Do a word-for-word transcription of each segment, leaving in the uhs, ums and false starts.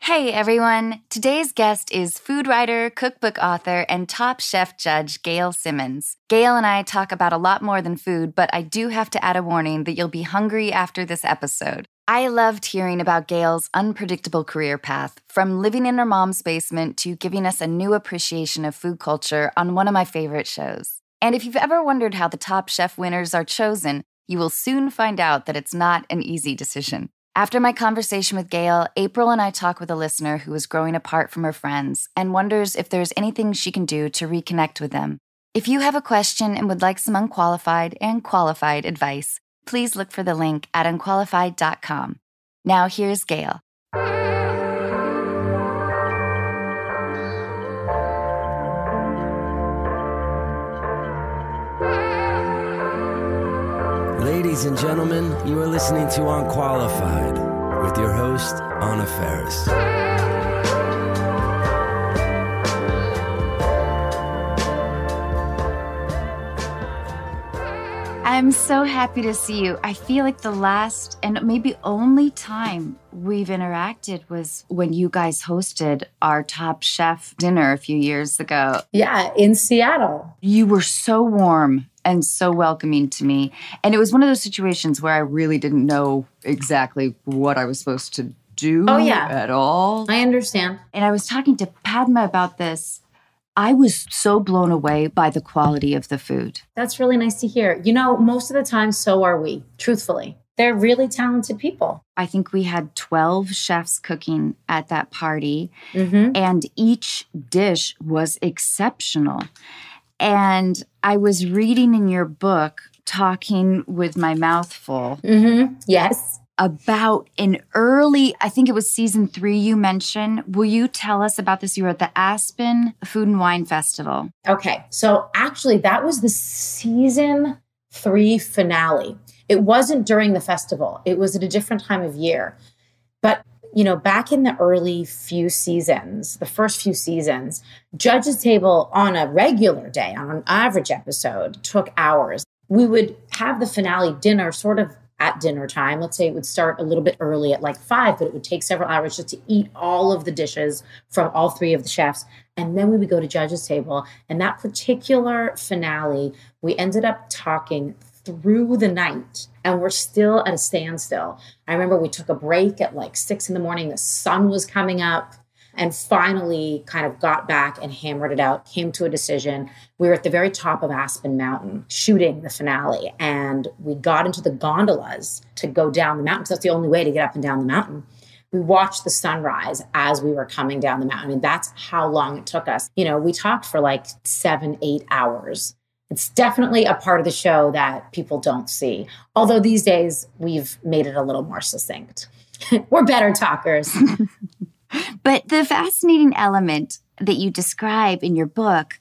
Hey everyone! Today's guest is food writer, cookbook author, and Top Chef judge Gail Simmons. Gail and I talk about a lot more than food, but I do have to add a warning that you'll be hungry after this episode. I loved hearing about Gail's unpredictable career path, from living in her mom's basement to giving us a new appreciation of food culture on one of my favorite shows. And if you've ever wondered how the Top Chef winners are chosen, you will soon find out that it's not an easy decision. After my conversation with Gail, April and I talk with a listener who is growing apart from her friends and wonders if there's anything she can do to reconnect with them. If you have a question and would like some unqualified and qualified advice, please look for the link at unqualified dot com. Now here's Gail. Ladies and gentlemen, you are listening to Unqualified with your host, Anna Faris. I'm so happy to see you. I feel like the last and maybe only time we've interacted was when you guys hosted our Top Chef dinner a few years ago. Yeah, in Seattle. You were so warm and so welcoming to me. And it was one of those situations where I really didn't know exactly what I was supposed to do oh, yeah. at all. I understand. And I was talking to Padma about this. I was so blown away by the quality of the food. That's really nice to hear. You know, most of the time, so are we, truthfully. They're really talented people. I think we had twelve chefs cooking at that party, Mm-hmm. and each dish was exceptional. And I was reading in your book, Talking with My Mouth Full, Mm-hmm. Yes. about an early, I think it was season three you mentioned. Will you tell us about this? You were at the Aspen Food and Wine Festival. Okay. So actually, that was the season three finale. It wasn't during the festival. It was at a different time of year. But, you know, back in the early few seasons, the first few seasons, Judge's Table on a regular day, on an average episode, took hours. We would have the finale dinner sort of at dinner time. Let's say it would start a little bit early at like five, but it would take several hours just to eat all of the dishes from all three of the chefs. And then we would go to Judge's Table. And that particular finale, we ended up talking through the night, and we're still at a standstill. I remember we took a break at like six in the morning. The sun was coming up, and finally kind of got back and hammered it out, came to a decision. We were at the very top of Aspen Mountain shooting the finale, and we got into the gondolas to go down the mountain because that's the only way to get up and down the mountain. We watched the sunrise as we were coming down the mountain. I mean, that's how long it took us. You know, we talked for like seven, eight hours. It's definitely a part of the show that people don't see. Although these days we've made it a little more succinct. We're better talkers. But the fascinating element that you describe in your book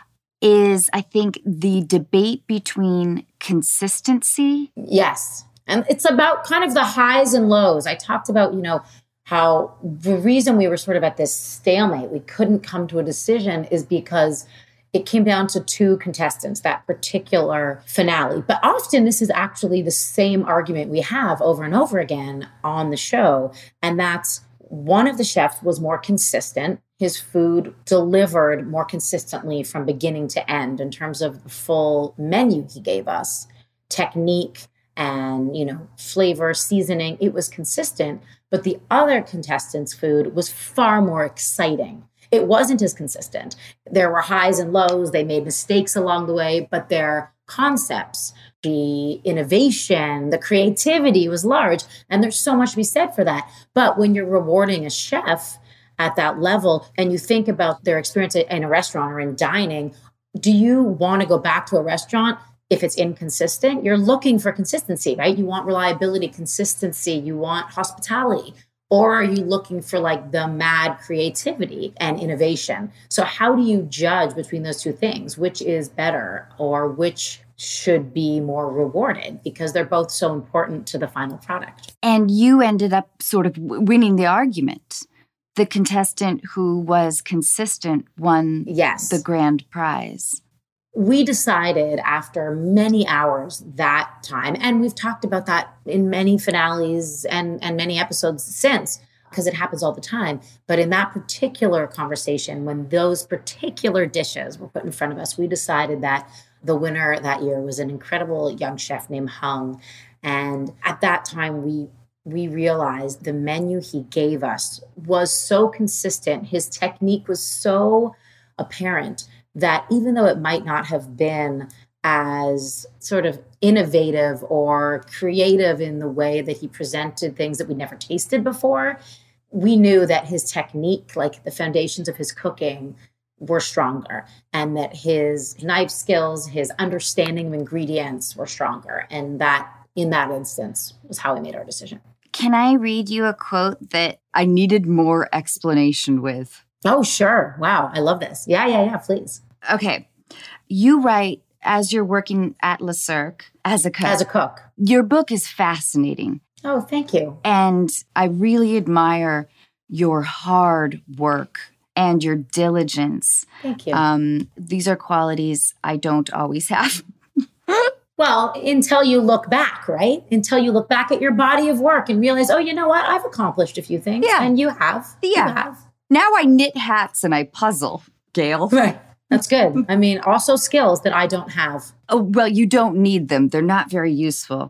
is, I think, the debate between consistency. Yes. And it's about kind of the highs and lows. I talked about, you know, how the reason we were sort of at this stalemate, we couldn't come to a decision, is because it came down to two contestants, that particular finale. But often this is actually the same argument we have over and over again on the show. And that's one of the chefs was more consistent. His food delivered more consistently from beginning to end in terms of the full menu he gave us, technique and, you know, flavor, seasoning. It was consistent. But the other contestant's food was far more exciting. It wasn't as consistent. There were highs and lows. They made mistakes along the way, but their concepts, the innovation, the creativity was large. And there's so much to be said for that. But when you're rewarding a chef at that level and you think about their experience in a restaurant or in dining, do you want to go back to a restaurant if it's inconsistent? You're looking for consistency, right? You want reliability, consistency. You want hospitality. Or are you looking for like the mad creativity and innovation? So how do you judge between those two things? Which is better, or which should be more rewarded? Because they're both so important to the final product. And you ended up sort of winning the argument. The contestant who was consistent won Yes. the grand prize. We decided after many hours that time, and we've talked about that in many finales and, and many episodes since, because it happens all the time. But in that particular conversation, when those particular dishes were put in front of us, we decided that the winner that year was an incredible young chef named Hung. And at that time, we we realized the menu he gave us was so consistent. His technique was so apparent that even though it might not have been as sort of innovative or creative in the way that he presented things that we'd never tasted before, we knew that his technique, like the foundations of his cooking, were stronger, and that his knife skills, his understanding of ingredients were stronger. And that, in that instance, was how we made our decision. Can I read you a quote that I needed more explanation with? Oh, sure. Wow. I love this. Yeah, yeah, yeah, please. Okay. You write, as you're working at Le Cirque as a cook. As a cook. Your book is fascinating. Oh, thank you. And I really admire your hard work and your diligence. Thank you. Um, these are qualities I don't always have. Well, until you look back, right? Until you look back at your body of work and realize, oh, you know what? I've accomplished a few things. Yeah. And you have. Yeah. You have. Now I knit hats and I puzzle, Gail. Right. That's good. I mean, also skills that I don't have. Oh, well, you don't need them. They're not very useful.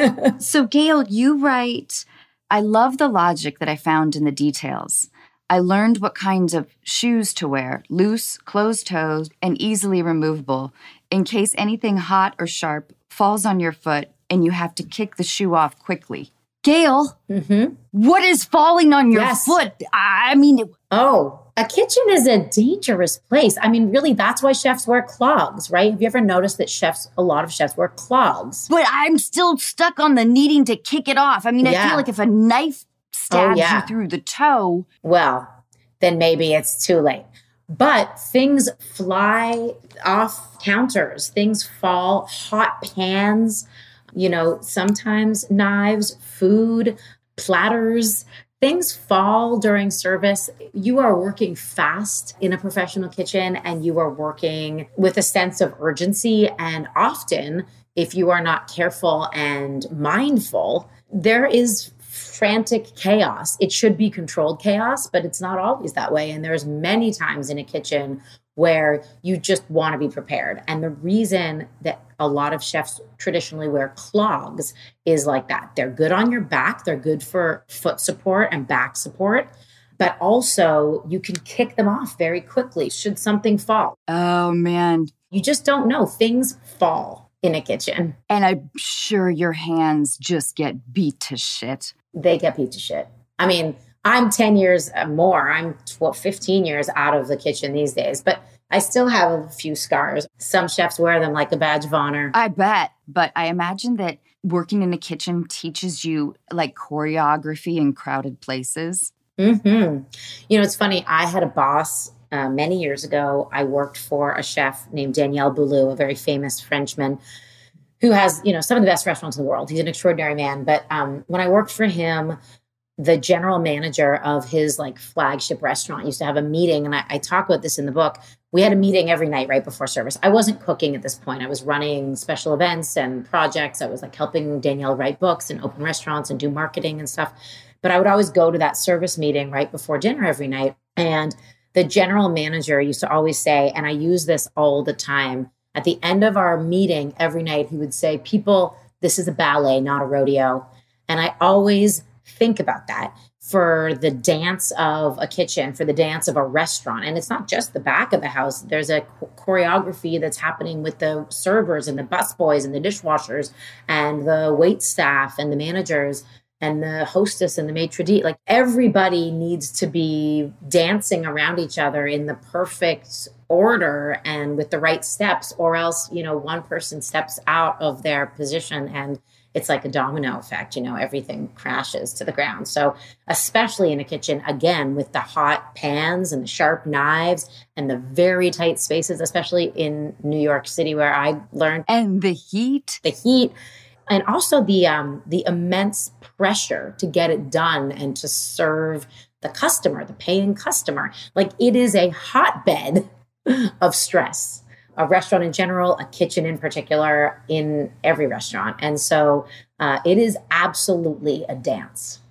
So, Gail, you write, I love the logic that I found in the details. I learned what kinds of shoes to wear, loose, closed-toed, and easily removable, in case anything hot or sharp falls on your foot and you have to kick the shoe off quickly. Gail, mm-hmm. What is falling on your yes. foot? I mean... It- oh, a kitchen is a dangerous place. I mean, really, that's why chefs wear clogs, right? Have you ever noticed that chefs, a lot of chefs wear clogs? But I'm still stuck on the needing to kick it off. I mean, yeah. I feel like if a knife stabs oh, yeah. you through the toe... Well, then maybe it's too late. But things fly off counters. Things fall, hot pans, you know, sometimes knives, food, platters. Things fall during service. You are working fast in a professional kitchen and you are working with a sense of urgency. And often, if you are not careful and mindful, there is frantic chaos. It should be controlled chaos, but it's not always that way. And there's many times in a kitchen where you just want to be prepared. And the reason that a lot of chefs traditionally wear clogs is like that. They're good on your back. They're good for foot support and back support. But also you can kick them off very quickly should something fall. Oh, man. You just don't know. Things fall in a kitchen. And I'm sure your hands just get beat to shit. They get beat to shit. I mean, I'm ten years more. I'm twelve, fifteen years out of the kitchen these days, but I still have a few scars. Some chefs wear them like a badge of honor. I bet. But I imagine that working in a kitchen teaches you like choreography in crowded places. Mm-hmm. You know, it's funny. I had a boss uh, many years ago. I worked for a chef named Daniel Boulou, a very famous Frenchman who has, you know, some of the best restaurants in the world. He's an extraordinary man. But um, when I worked for him, the general manager of his like flagship restaurant used to have a meeting. And I, I talk about this in the book. We had a meeting every night right before service. I wasn't cooking at this point. I was running special events and projects. I was like helping Danielle write books and open restaurants and do marketing and stuff. But I would always go to that service meeting right before dinner every night. And the general manager used to always say, and I use this all the time, at the end of our meeting every night, he would say, people, this is a ballet, not a rodeo. And I always think about that for the dance of a kitchen, for the dance of a restaurant. And it's not just the back of the house. There's a choreography that's happening with the servers and the busboys and the dishwashers and the wait staff and the managers and the hostess and the maitre d'. Like everybody needs to be dancing around each other in the perfect order and with the right steps, or else, you know, one person steps out of their position and it's like a domino effect, you know, everything crashes to the ground. So especially in a kitchen, again, with the hot pans and the sharp knives and the very tight spaces, especially in New York City where I learned. And the heat. The heat. And also the um, the immense pressure to get it done and to serve the customer, the paying customer. Like it is a hotbed of stress. A restaurant in general, a kitchen in particular, in every restaurant. And so uh, it is absolutely a dance.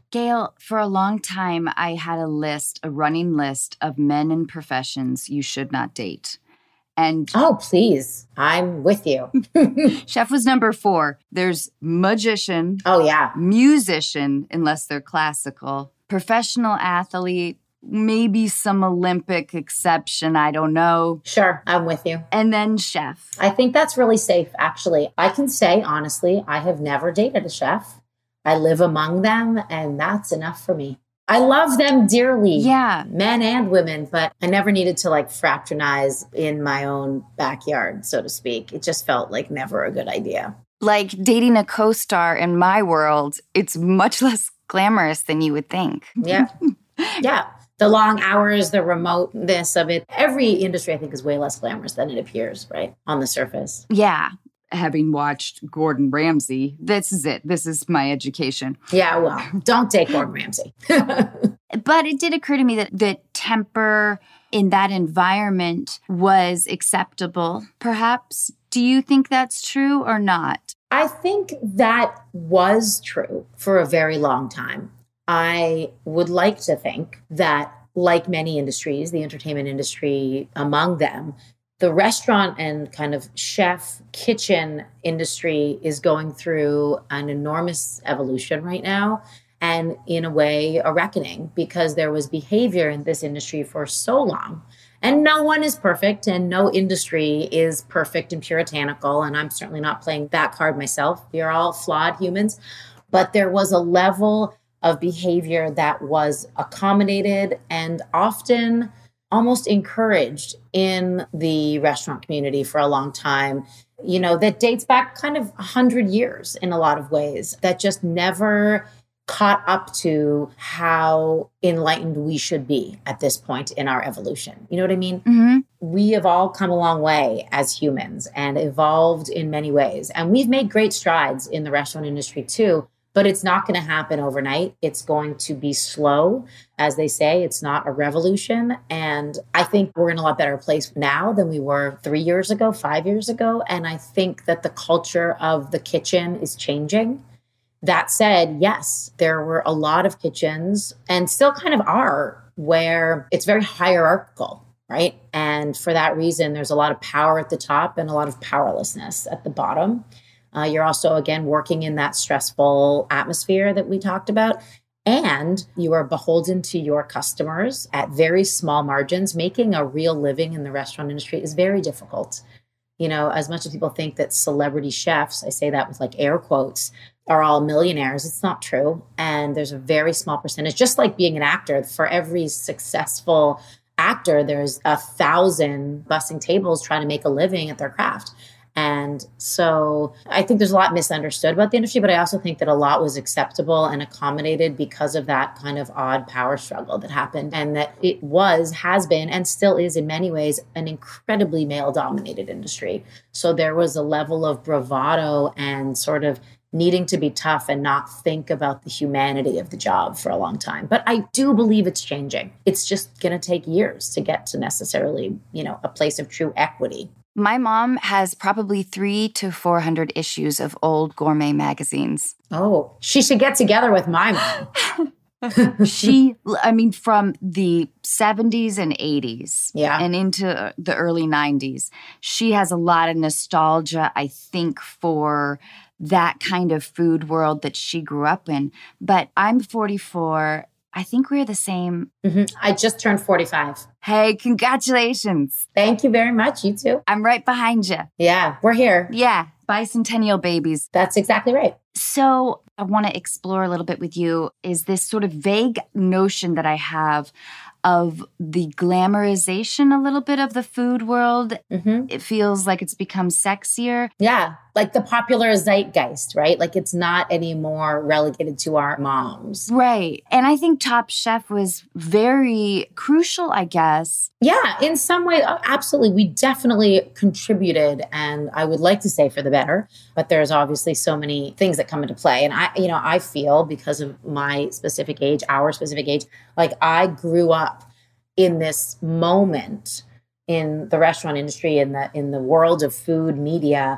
Gail, for a long time, I had a list, a running list of men and professions you should not date. And oh, please. I'm with you. chef was number four. There's magician. Oh, yeah. Musician, unless they're classical. Professional athlete. Maybe some Olympic exception. I don't know. Sure. I'm with you. And then chef. I think that's really safe, actually. I can say, honestly, I have never dated a chef. I live among them, and that's enough for me. I love them dearly. Yeah. Men and women, but I never needed to like fraternize in my own backyard, so to speak. It just felt like never a good idea. Like dating a co-star in my world, it's much less glamorous than you would think. Yeah. Yeah. The long hours, the remoteness of it. Every industry, I think, is way less glamorous than it appears, right? On the surface. Yeah. Having watched Gordon Ramsay, this is it. This is my education. Yeah, well, don't take Gordon Ramsay. But it did occur to me that the temper in that environment was acceptable, perhaps. Do you think that's true or not? I think that was true for a very long time. I would like to think that, like many industries, the entertainment industry among them, the restaurant and kind of chef kitchen industry is going through an enormous evolution right now. And in a way, a reckoning, because there was behavior in this industry for so long. And no one is perfect, and no industry is perfect and puritanical. And I'm certainly not playing that card myself. We are all flawed humans. But there was a level of behavior that was accommodated and often almost encouraged in the restaurant community for a long time, you know, that dates back kind of a hundred years in a lot of ways, that just never caught up to how enlightened we should be at this point in our evolution. You know what I mean? Mm-hmm. We have all come a long way as humans and evolved in many ways. And we've made great strides in the restaurant industry too. But it's not going to happen overnight. It's going to be slow. As they say, it's not a revolution. And I think we're in a lot better place now than we were three years ago, five years ago. And I think that the culture of the kitchen is changing. That said, yes, there were a lot of kitchens, and still kind of are, where it's very hierarchical, right? And for that reason, there's a lot of power at the top and a lot of powerlessness at the bottom. Uh, you're also, again, working in that stressful atmosphere that we talked about. And you are beholden to your customers at very small margins. Making a real living in the restaurant industry is very difficult. You know, as much as people think that celebrity chefs, I say that with like air quotes, are all millionaires, it's not true. And there's a very small percentage, just like being an actor. For every successful actor, there's a thousand bussing tables trying to make a living at their craft. And so I think there's a lot misunderstood about the industry, but I also think that a lot was acceptable and accommodated because of that kind of odd power struggle that happened, and that it was, has been, and still is in many ways an incredibly male-dominated industry. So there was a level of bravado and sort of needing to be tough and not think about the humanity of the job for a long time. But I do believe it's changing. It's just going to take years to get to necessarily, you know, a place of true equity. My mom has probably three to four hundred issues of old gourmet magazines. Oh, she should get together with my mom. She, I mean, from the seventies and eighties, yeah, and into the early nineties, she has a lot of nostalgia, I think, for that kind of food world that she grew up in. But I'm forty-four. I think we're the same. Mm-hmm. I just turned forty-five. Hey, congratulations. Thank you very much. You too. I'm right behind you. Yeah, we're here. Yeah, bicentennial babies. That's exactly right. So I want to explore a little bit with you is this sort of vague notion that I have of the glamorization a little bit of the food world. Mm-hmm. It feels like it's become sexier. Yeah, like the popular zeitgeist, right? Like it's not anymore relegated to our moms. Right. And I think Top Chef was very crucial, I guess. Yeah, in some way, absolutely. We definitely contributed, and I would like to say for the better, but there's obviously so many things that come into play. And I, you know, I feel because of my specific age, our specific age, like I grew up in this moment in the restaurant industry, in the in the world of food media,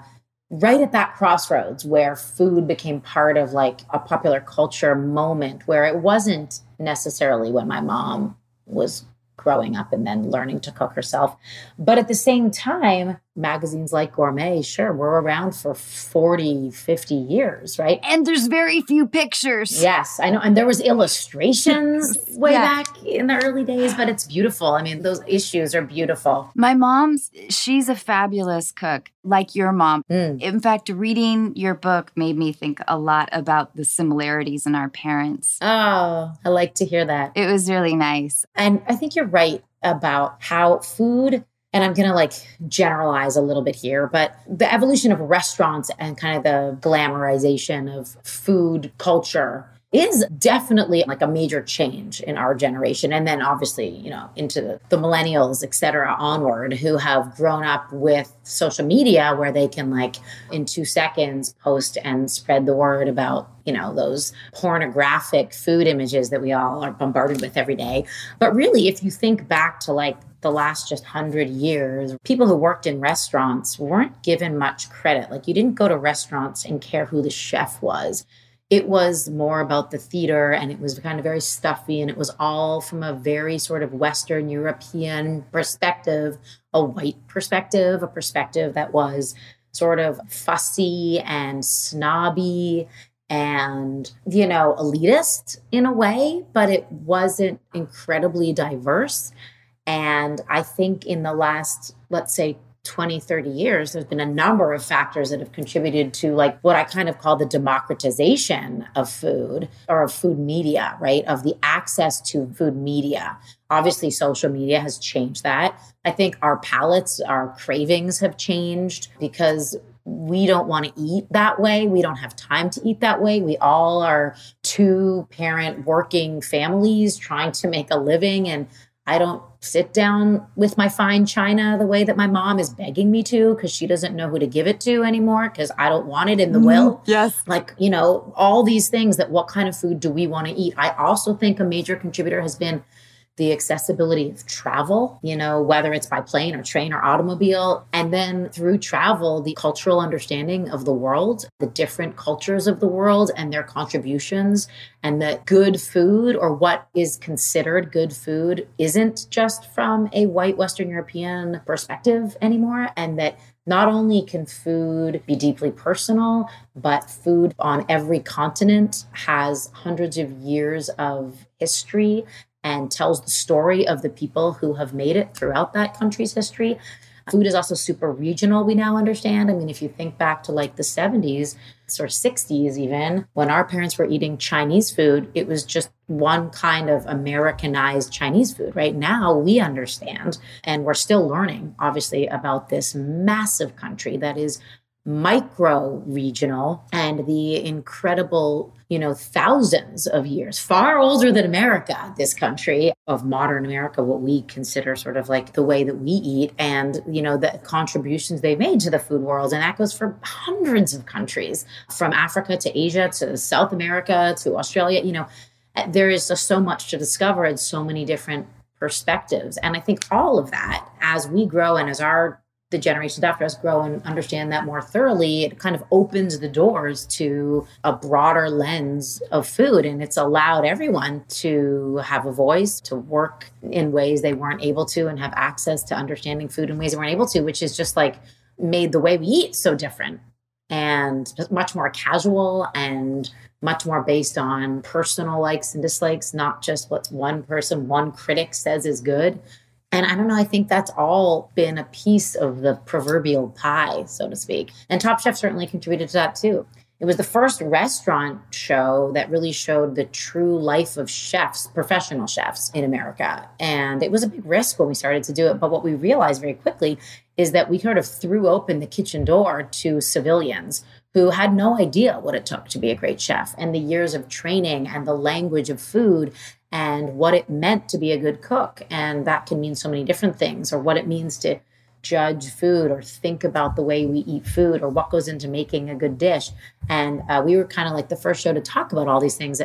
right at that crossroads where food became part of like a popular culture moment where it wasn't necessarily when my mom was growing up and then learning to cook herself. But at the same time, magazines like Gourmet, sure, were around for forty, fifty years, right? And there's very few pictures. Yes, I know. And there was illustrations way Yeah. back in the early days, but it's beautiful. I mean, those issues are beautiful. My mom's, she's a fabulous cook, like your mom. Mm. In fact, reading your book made me think a lot about the similarities in our parents. Oh, I like to hear that. It was really nice. And I think you're right about how food, and I'm going to like generalize a little bit here, but the evolution of restaurants and kind of the glamorization of food culture is definitely like a major change in our generation. And then obviously, you know, into the, the millennials, et cetera, onward, who have grown up with social media where they can like in two seconds post and spread the word about, you know, those pornographic food images that we all are bombarded with every day. But really, if you think back to like the last just hundred years, people who worked in restaurants weren't given much credit. Like you didn't go to restaurants and care who the chef was. It was more about the theater, and it was kind of very stuffy, and it was all from a very sort of Western European perspective, a white perspective, a perspective that was sort of fussy and snobby and, you know, elitist in a way, but it wasn't incredibly diverse. And I think in the last, let's say, twenty, thirty years, there's been a number of factors that have contributed to like what I kind of call the democratization of food or of food media, right? Of the access to food media. Obviously, social media has changed that. I think our palates, our cravings have changed because we don't want to eat that way. We don't have time to eat that way. We all are two parent working families trying to make a living. And I don't sit down with my fine china the way that my mom is begging me to because she doesn't know who to give it to anymore because I don't want it in the will. Yes. Like, you know, all these things that what kind of food do we want to eat? I also think a major contributor has been the accessibility of travel, you know, whether it's by plane or train or automobile. And then through travel, the cultural understanding of the world, the different cultures of the world and their contributions, and that good food or what is considered good food isn't just from a white Western European perspective anymore. And that not only can food be deeply personal, but food on every continent has hundreds of years of history and tells the story of the people who have made it throughout that country's history. Food is also super regional, we now understand. I mean, if you think back to like the seventies or sixties even, when our parents were eating Chinese food, it was just one kind of Americanized Chinese food. Right now, we understand, and we're still learning, obviously, about this massive country that is micro-regional and the incredible, you know, thousands of years, far older than America, this country of modern America, what we consider sort of like the way that we eat and, you know, the contributions they made to the food world. And that goes for hundreds of countries, from Africa to Asia to South America to Australia. You know, there is just so much to discover and so many different perspectives. And I think all of that, as we grow and as our the generations after us grow and understand that more thoroughly, it kind of opens the doors to a broader lens of food. And it's allowed everyone to have a voice, to work in ways they weren't able to, and have access to understanding food in ways they weren't able to, which is just like made the way we eat so different and much more casual and much more based on personal likes and dislikes, not just what one person, one critic says is good. And I don't know, I think that's all been a piece of the proverbial pie, so to speak. And Top Chef certainly contributed to that too. It was the first restaurant show that really showed the true life of chefs, professional chefs in America. And it was a big risk when we started to do it. But what we realized very quickly is that we sort of threw open the kitchen door to civilians who had no idea what it took to be a great chef, and the years of training and the language of food and what it meant to be a good cook. And that can mean so many different things, or what it means to judge food or think about the way we eat food or what goes into making a good dish. And uh, we were kind of like the first show to talk about all these things that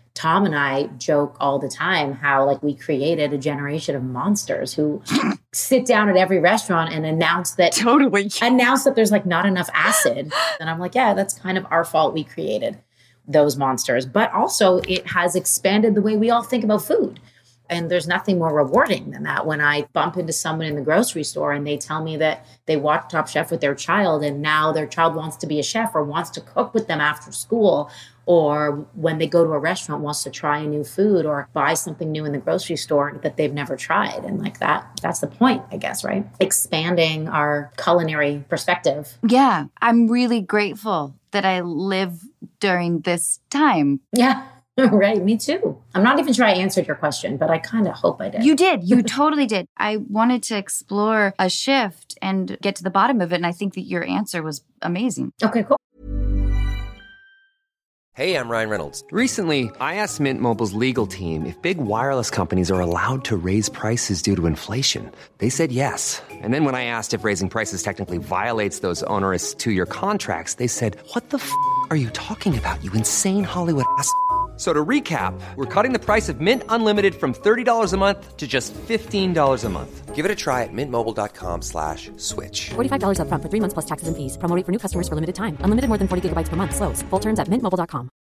Tom and I joke all the time how like we created a generation of monsters who sit down at every restaurant and announce that totally announce that there's like not enough acid. And I'm like, yeah, that's kind of our fault. We created those monsters. But also it has expanded the way we all think about food. And there's nothing more rewarding than that. When I bump into someone in the grocery store and they tell me that they watch Top Chef with their child and now their child wants to be a chef or wants to cook with them after school, or when they go to a restaurant, wants to try a new food or buy something new in the grocery store that they've never tried. And like that, that's the point, I guess, right? Expanding our culinary perspective. Yeah, I'm really grateful that I live during this time. Yeah. Right. Me too. I'm not even sure I answered your question, but I kind of hope I did. You did. You totally did. I wanted to explore a shift and get to the bottom of it. And I think that your answer was amazing. Okay, cool. Hey, I'm Ryan Reynolds. Recently, I asked Mint Mobile's legal team if big wireless companies are allowed to raise prices due to inflation. They said yes. And then when I asked if raising prices technically violates those onerous two-year contracts, they said, what the f*** are you talking about, you insane Hollywood ass f- So to recap, we're cutting the price of Mint Unlimited from thirty dollars a month to just fifteen dollars a month. Give it a try at mintmobile.com slash switch. forty-five dollars up front for three months plus taxes and fees. Promo rate for new customers for limited time. Unlimited more than forty gigabytes per month. Slows full terms at mint mobile dot com.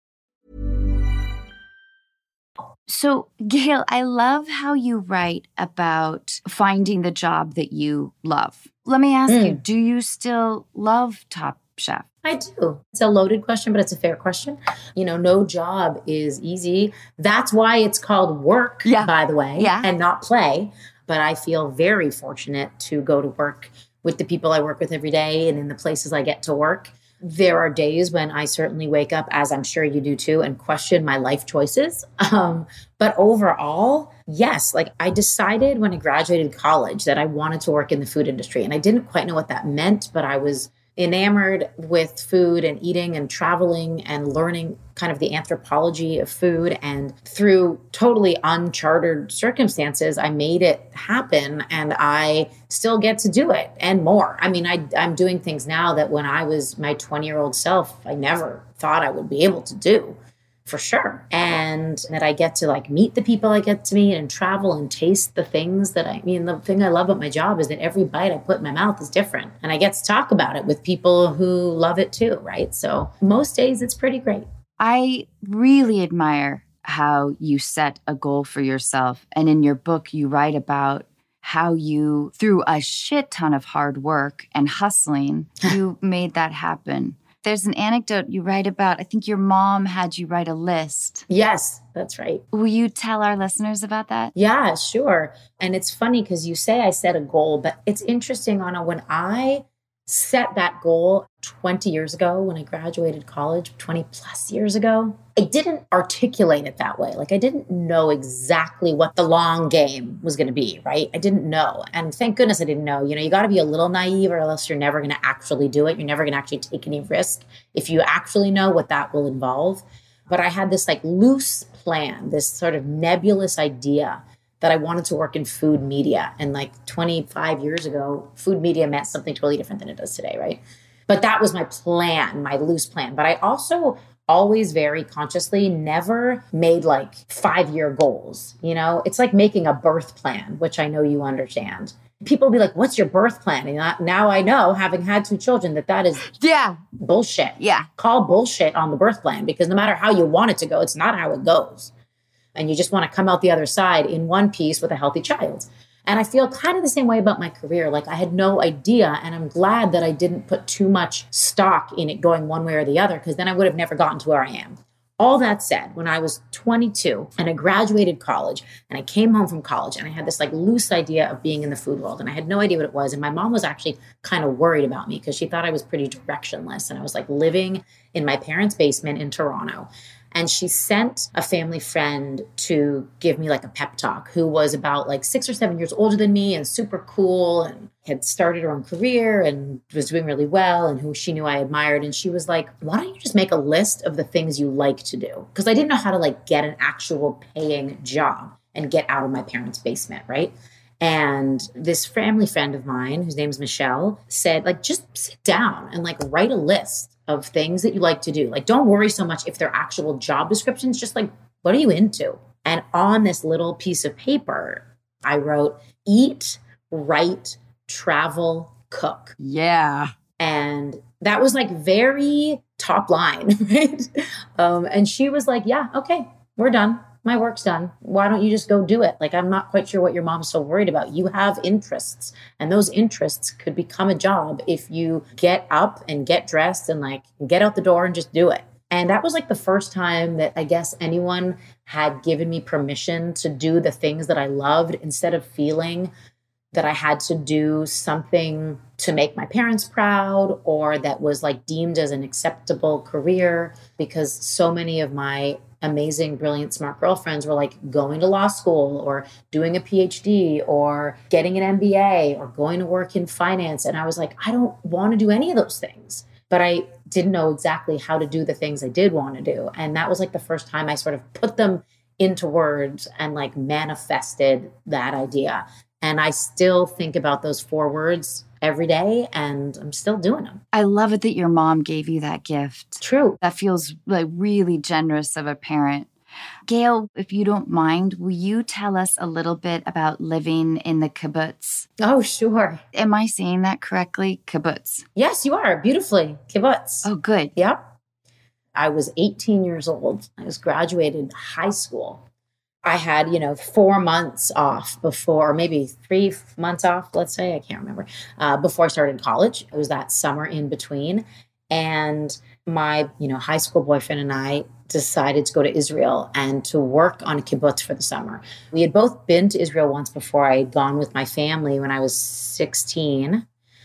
So, Gail, I love how you write about finding the job that you love. Let me ask mm. you, do you still love Top Chef? I do. It's a loaded question, but it's a fair question. You know, no job is easy. That's why it's called work, yeah. by the way, yeah. and not play. But I feel very fortunate to go to work with the people I work with every day and in the places I get to work. There are days when I certainly wake up, as I'm sure you do too, and question my life choices. Um, but overall, yes, like I decided when I graduated college that I wanted to work in the food industry. And I didn't quite know what that meant, but I was enamored with food and eating and traveling and learning kind of the anthropology of food. And through totally uncharted circumstances, I made it happen and I still get to do it and more. I mean, I, I'm doing things now that when I was my twenty-year-old self, I never thought I would be able to do. For sure. And that I get to like meet the people I get to meet and travel and taste the things that I, I mean, the thing I love about my job is that every bite I put in my mouth is different. And I get to talk about it with people who love it too, right? So most days it's pretty great. I really admire how you set a goal for yourself. And in your book, you write about how you, through a shit ton of hard work and hustling, you made that happen. There's an anecdote you write about. I think your mom had you write a list. Yes, that's right. Will you tell our listeners about that? Yeah, sure. And it's funny because you say I set a goal, but it's interesting, Anna, when I set that goal twenty years ago, when I graduated college, twenty plus years ago, I didn't articulate it that way. Like I didn't know exactly what the long game was going to be, right? I didn't know. And thank goodness I didn't know. You know, you got to be a little naive or else you're never going to actually do it. You're never going to actually take any risk if you actually know what that will involve. But I had this like loose plan, this sort of nebulous idea that I wanted to work in food media. And like twenty-five years ago, food media meant something totally different than it does today, right? But that was my plan, my loose plan. But I also always very consciously never made like five-year goals. You know, it's like making a birth plan, which I know you understand. People will be like, what's your birth plan? And now I know, having had two children, that that is yeah bullshit. Yeah. Call bullshit on the birth plan, because no matter how you want it to go, it's not how it goes. And you just want to come out the other side in one piece with a healthy child. And I feel kind of the same way about my career. Like I had no idea, and I'm glad that I didn't put too much stock in it going one way or the other, because then I would have never gotten to where I am. All that said, when I was twenty-two and I graduated college and I came home from college and I had this like loose idea of being in the food world and I had no idea what it was. And my mom was actually kind of worried about me because she thought I was pretty directionless. And I was like living in my parents' basement in Toronto. And she sent a family friend to give me like a pep talk, who was about like six or seven years older than me and super cool and had started her own career and was doing really well and who she knew I admired. And she was like, why don't you just make a list of the things you like to do? Because I didn't know how to like get an actual paying job and get out of my parents' basement, right? And this family friend of mine, whose name is Michelle, said, like, just sit down and like write a list of things that you like to do. Like, don't worry so much if they're actual job descriptions, just like what are you into? And on this little piece of paper, I wrote, eat, write, travel, cook. Yeah. And that was like very top line, right? Um, and she was like, yeah, okay, we're done. My work's done. Why don't you just go do it? Like, I'm not quite sure what your mom's so worried about. You have interests, and those interests could become a job if you get up and get dressed and like get out the door and just do it. And that was like the first time that I guess anyone had given me permission to do the things that I loved instead of feeling that I had to do something to make my parents proud or that was like deemed as an acceptable career, because so many of my amazing, brilliant, smart girlfriends were like going to law school or doing a P H D or getting an M B A or going to work in finance. And I was like, I don't want to do any of those things. But I didn't know exactly how to do the things I did want to do. And that was like the first time I sort of put them into words and like manifested that idea. And I still think about those four words every day, and I'm still doing them. I love it that your mom gave you that gift. True. That feels like really generous of a parent. Gail, if you don't mind, will you tell us a little bit about living in the kibbutz? Oh, sure. Am I saying that correctly? Kibbutz. Yes, you are. Beautifully. Kibbutz. Oh, good. Yep. I was eighteen years old. I was graduated high school. I had, you know, four months off before, or maybe three months off, let's say, I can't remember, uh, before I started college. It was that summer in between. And my, you know, high school boyfriend and I decided to go to Israel and to work on a kibbutz for the summer. We had both been to Israel once before. I had gone with my family when I was sixteen.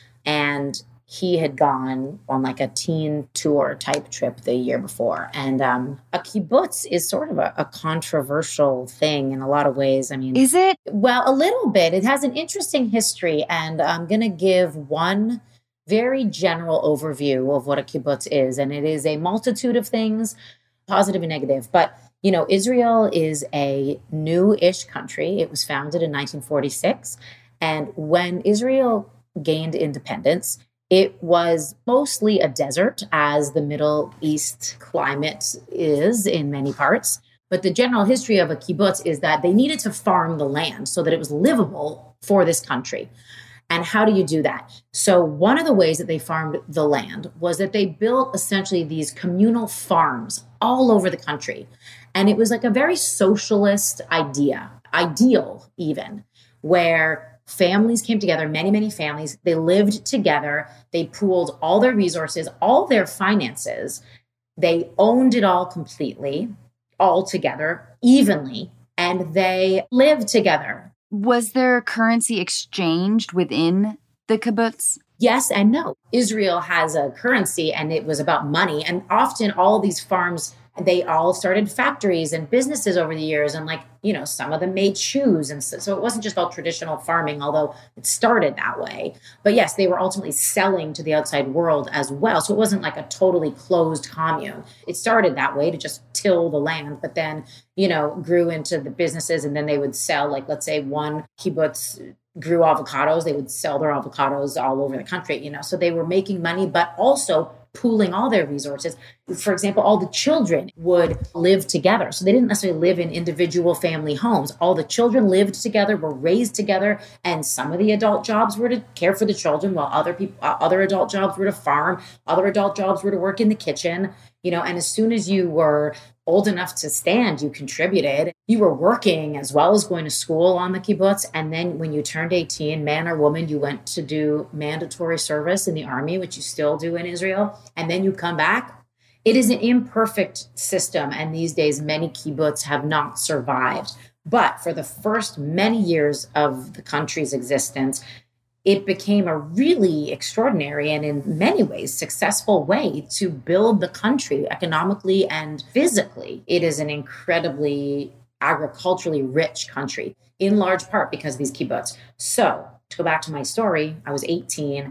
And he had gone on like a teen tour type trip the year before. And um, a kibbutz is sort of a, a controversial thing in a lot of ways. I mean, is it? Well, a little bit. It has an interesting history. And I'm going to give one very general overview of what a kibbutz is. And it is a multitude of things, positive and negative. But, you know, Israel is a new-ish country. It was founded in nineteen forty-six. And when Israel gained independence, it was mostly a desert, as the Middle East climate is in many parts. But the general history of a kibbutz is that they needed to farm the land so that it was livable for this country. And how do you do that? So one of the ways that they farmed the land was that they built essentially these communal farms all over the country. And it was like a very socialist idea, ideal even, where families came together, many, many families. They lived together. They pooled all their resources, all their finances. They owned it all completely, all together, evenly, and they lived together. Was there currency exchanged within the kibbutz? Yes and no. Israel has a currency, and it was about money. And often all these farms, they all started factories and businesses over the years. And like, you know, some of them made shoes. And so, so it wasn't just all traditional farming, although it started that way. But yes, they were ultimately selling to the outside world as well. So it wasn't like a totally closed commune. It started that way to just till the land, but then, you know, grew into the businesses. And then they would sell, like, let's say one kibbutz grew avocados. They would sell their avocados all over the country, you know, so they were making money, but also pooling all their resources. For example, all the children would live together. So they didn't necessarily live in individual family homes. All the children lived together, were raised together, and some of the adult jobs were to care for the children, while other people, uh, other adult jobs were to farm, other adult jobs were to work in the kitchen, you know, and as soon as you were old enough to stand, you contributed. You were working as well as going to school on the kibbutz. And then when you turned eighteen, man or woman, you went to do mandatory service in the army, which you still do in Israel. And then you come back. It is an imperfect system. And these days, many kibbutz have not survived. But for the first many years of the country's existence, it became a really extraordinary and in many ways successful way to build the country economically and physically. It is an incredibly agriculturally rich country, in large part because of these kibbutz. So to go back to my story, I was eighteen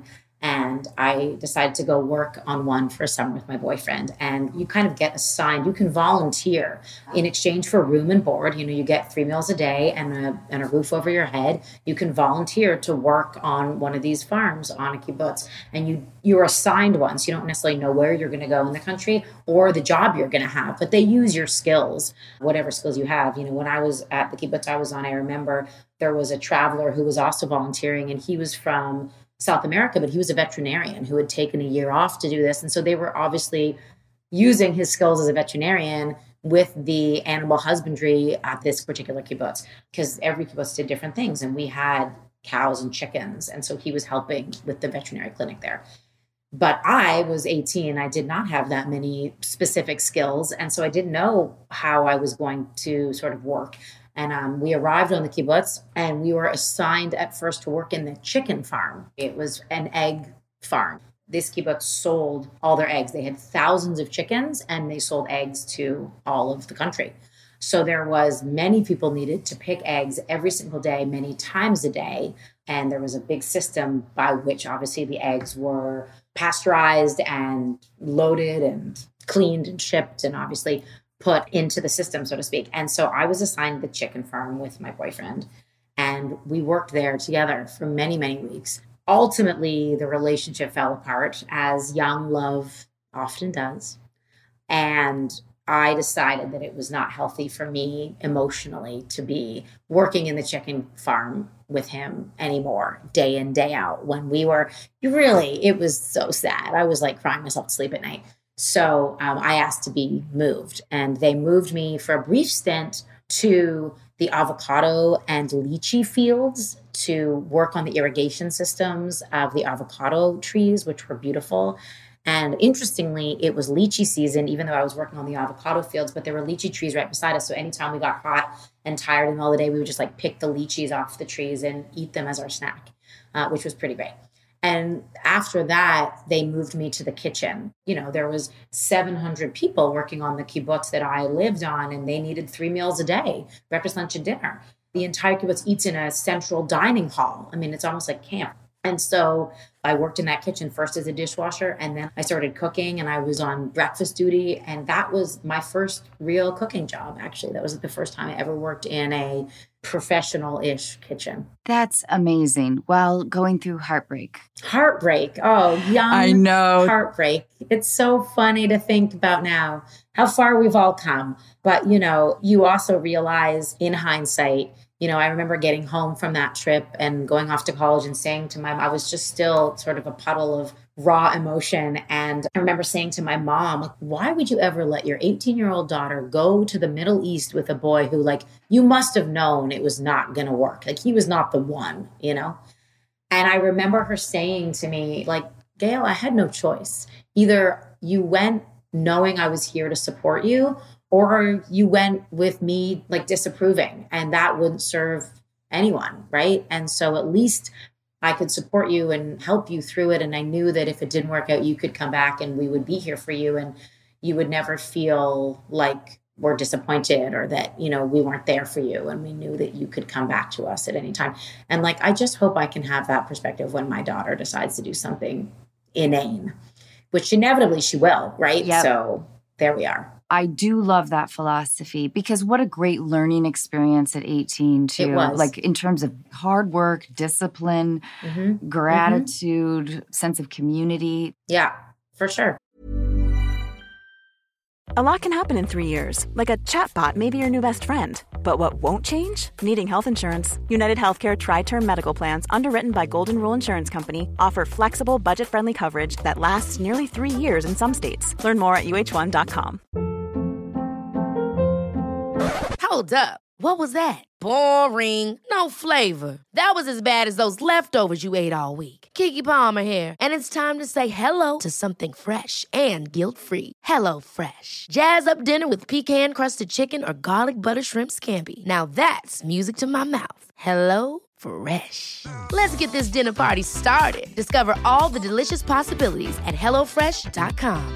And I decided to go work on one for a summer with my boyfriend. And you kind of get assigned, you can volunteer in exchange for room and board. You know, you get three meals a day and a, and a roof over your head. You can volunteer to work on one of these farms on a kibbutz. And you, you're assigned one. So you don't necessarily know where you're going to go in the country or the job you're going to have, but they use your skills, whatever skills you have. You know, when I was at the kibbutz I was on, I remember there was a traveler who was also volunteering, and he was from South America, but he was a veterinarian who had taken a year off to do this. And so they were obviously using his skills as a veterinarian with the animal husbandry at this particular kibbutz, because every kibbutz did different things. And we had cows and chickens. And so he was helping with the veterinary clinic there. But I was eighteen. I did not have that many specific skills. And so I didn't know how I was going to sort of work. And um, we arrived on the kibbutz, and we were assigned at first to work in the chicken farm. It was an egg farm. This kibbutz sold all their eggs. They had thousands of chickens, and they sold eggs to all of the country. So there was many people needed to pick eggs every single day, many times a day. And there was a big system by which obviously the eggs were pasteurized and loaded and cleaned and shipped and obviously put into the system, so to speak. And so I was assigned the chicken farm with my boyfriend, and we worked there together for many, many weeks. Ultimately, the relationship fell apart, as young love often does. And I decided that it was not healthy for me emotionally to be working in the chicken farm with him anymore, day in, day out. When we were really, it was so sad. I was like crying myself to sleep at night. So um, I asked to be moved, and they moved me for a brief stint to the avocado and lychee fields to work on the irrigation systems of the avocado trees, which were beautiful. And interestingly, it was lychee season, even though I was working on the avocado fields, but there were lychee trees right beside us. So anytime we got hot and tired in the middle of the day, we would just like pick the lychees off the trees and eat them as our snack, uh, which was pretty great. And after that, they moved me to the kitchen. You know, there was seven hundred people working on the kibbutz that I lived on, and they needed three meals a day, breakfast, lunch, and dinner. The entire kibbutz eats in a central dining hall. I mean, it's almost like camp. And so I worked in that kitchen first as a dishwasher, and then I started cooking, and I was on breakfast duty. And that was my first real cooking job, actually. That was the first time I ever worked in a professional-ish kitchen. That's amazing. While going through heartbreak. Heartbreak. Oh, young I know. Heartbreak. It's so funny to think about now how far we've all come. But, you know, you also realize in hindsight, you know, I remember getting home from that trip and going off to college and saying to my mom, I was just still sort of a puddle of raw emotion. And I remember saying to my mom, like, why would you ever let your eighteen-year-old daughter go to the Middle East with a boy who, like, you must have known it was not going to work. Like, he was not the one, you know? And I remember her saying to me, like, Gail, I had no choice. Either you went knowing I was here to support you, or you went with me like disapproving, and that wouldn't serve anyone, right? And so at least I could support you and help you through it. And I knew that if it didn't work out, you could come back and we would be here for you, and you would never feel like we're disappointed or that, you know, we weren't there for you. And we knew that you could come back to us at any time. And like, I just hope I can have that perspective when my daughter decides to do something inane, which inevitably she will, right? Yep. So there we are. I do love that philosophy, because what a great learning experience at eighteen too. It was. Like in terms of hard work, discipline, Mm-hmm. gratitude, mm-hmm. sense of community. Yeah, for sure. A lot can happen in three years, like a chatbot may be your new best friend. But what won't change? Needing health insurance. United Healthcare Tri-Term Medical Plans, underwritten by Golden Rule Insurance Company, offer flexible, budget-friendly coverage that lasts nearly three years in some states. Learn more at U H one dot com. Hold up. What was that? Boring. No flavor. That was as bad as those leftovers you ate all week. Keke Palmer here, and it's time to say hello to something fresh and guilt-free. Hello Fresh. Jazz up dinner with pecan-crusted chicken or garlic butter shrimp scampi. Now that's music to my mouth. Hello Fresh. Let's get this dinner party started. Discover all the delicious possibilities at hello fresh dot com.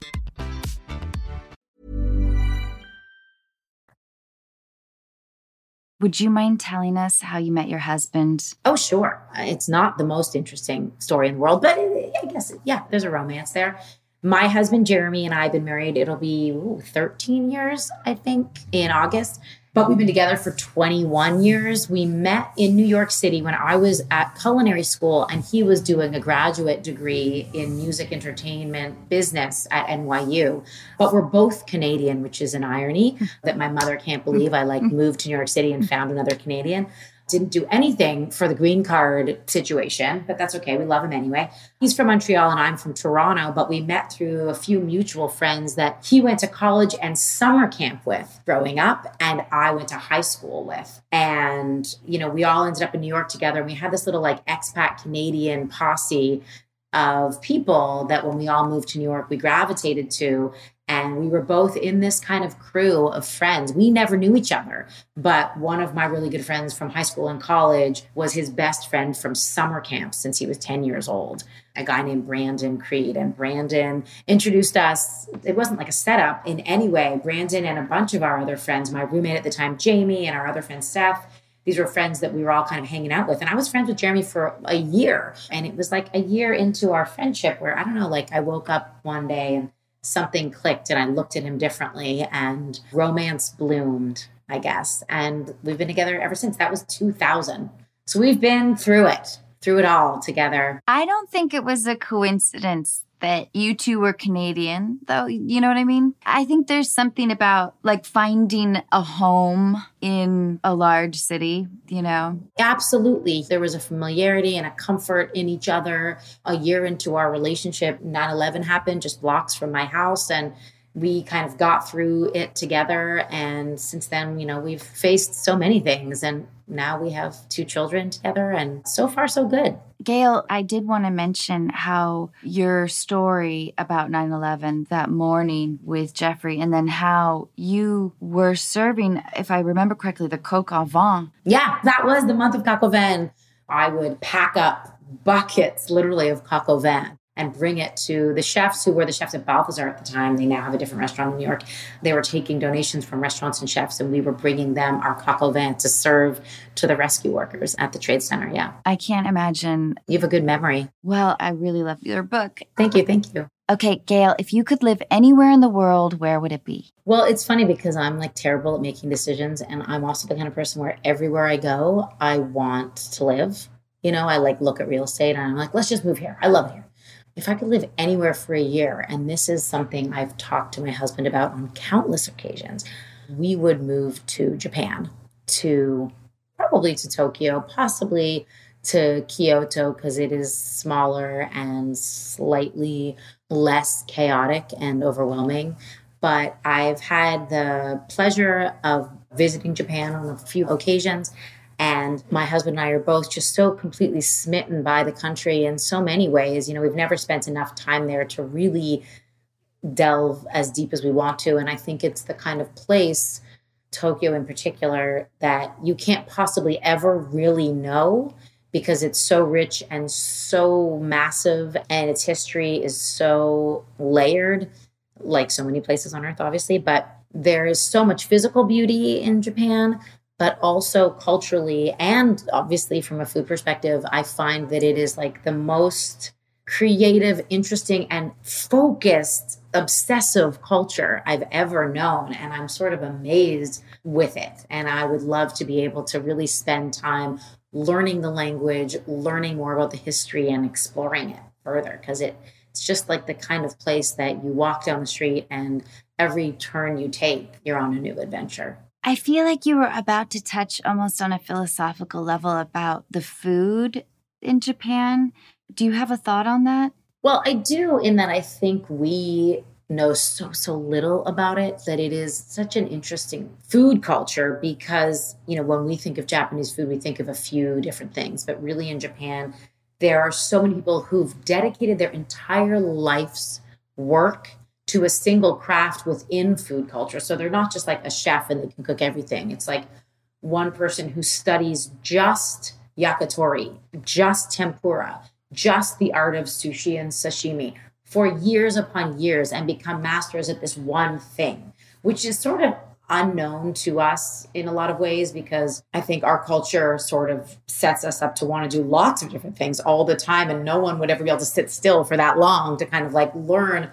Would you mind telling us how you met your husband? Oh, sure. It's not the most interesting story in the world, but it, I guess, yeah, there's a romance there. My husband, Jeremy, and I have been married. It'll be ooh, thirteen years, I think, in August. But we've been together for twenty-one years. We met in New York City when I was at culinary school and he was doing a graduate degree in music entertainment business at N Y U. But we're both Canadian, which is an irony that my mother can't believe. I like moved to New York City and found another Canadian. Didn't do anything for the green card situation, but that's okay. We love him anyway. He's from Montreal and I'm from Toronto, but we met through a few mutual friends that he went to college and summer camp with growing up, and I went to high school with. And, you know, we all ended up in New York together. And we had this little like expat Canadian posse of people that when we all moved to New York, we gravitated to. And we were both in this kind of crew of friends. We never knew each other, but one of my really good friends from high school and college was his best friend from summer camp since he was ten years old, a guy named Brandon Creed. And Brandon introduced us. It wasn't like a setup in any way. Brandon and a bunch of our other friends, my roommate at the time, Jamie, and our other friend, Steph, these were friends that we were all kind of hanging out with. And I was friends with Jeremy for a year. And it was like a year into our friendship where, I don't know, like I woke up one day and something clicked and I looked at him differently and romance bloomed, I guess. And we've been together ever since. That was two thousand. So we've been through it, through it all together. I don't think it was a coincidence that you two were Canadian, though. You know what I mean? I think there's something about like finding a home in a large city, you know? Absolutely. There was a familiarity and a comfort in each other. A year into our relationship, nine eleven happened just blocks from my house. And we kind of got through it together. And since then, you know, we've faced so many things. And now we have two children together. And so far, so good. Gail, I did want to mention how your story about nine eleven that morning with Jeffrey, and then how you were serving, if I remember correctly, the coq au vin. Yeah, that was the month of coq au vin. I would pack up buckets, literally, of coq au vin and bring it to the chefs who were the chefs at Balthazar at the time. They now have a different restaurant in New York. They were taking donations from restaurants and chefs, and we were bringing them our coq au vin to serve to the rescue workers at the Trade Center. Yeah. I can't imagine. You have a good memory. Well, I really love your book. Thank you. Thank you. Okay, Gail, if you could live anywhere in the world, where would it be? Well, it's funny because I'm like terrible at making decisions. And I'm also the kind of person where everywhere I go, I want to live. You know, I like look at real estate and I'm like, let's just move here. I love it here. If I could live anywhere for a year, and this is something I've talked to my husband about on countless occasions, we would move to Japan, to probably to Tokyo, possibly to Kyoto, because it is smaller and slightly less chaotic and overwhelming. But I've had the pleasure of visiting Japan on a few occasions. And my husband and I are both just so completely smitten by the country in so many ways. You know, we've never spent enough time there to really delve as deep as we want to. And I think it's the kind of place, Tokyo in particular, that you can't possibly ever really know because it's so rich and so massive and its history is so layered, like so many places on earth, obviously. But there is so much physical beauty in Japan, but also culturally and obviously from a food perspective, I find that it is like the most creative, interesting, and focused, obsessive culture I've ever known. And I'm sort of amazed with it. And I would love to be able to really spend time learning the language, learning more about the history, and exploring it further, because it, it's just like the kind of place that you walk down the street and every turn you take, you're on a new adventure. I feel like you were about to touch almost on a philosophical level about the food in Japan. Do you have a thought on that? Well, I do, in that I think we know so, so little about it, that it is such an interesting food culture because, you know, when we think of Japanese food, we think of a few different things. But really in Japan, there are so many people who've dedicated their entire life's work to a single craft within food culture. So they're not just like a chef and they can cook everything. It's like one person who studies just yakitori, just tempura, just the art of sushi and sashimi for years upon years and become masters at this one thing, which is sort of unknown to us in a lot of ways, because I think our culture sort of sets us up to want to do lots of different things all the time. And no one would ever be able to sit still for that long to kind of like learn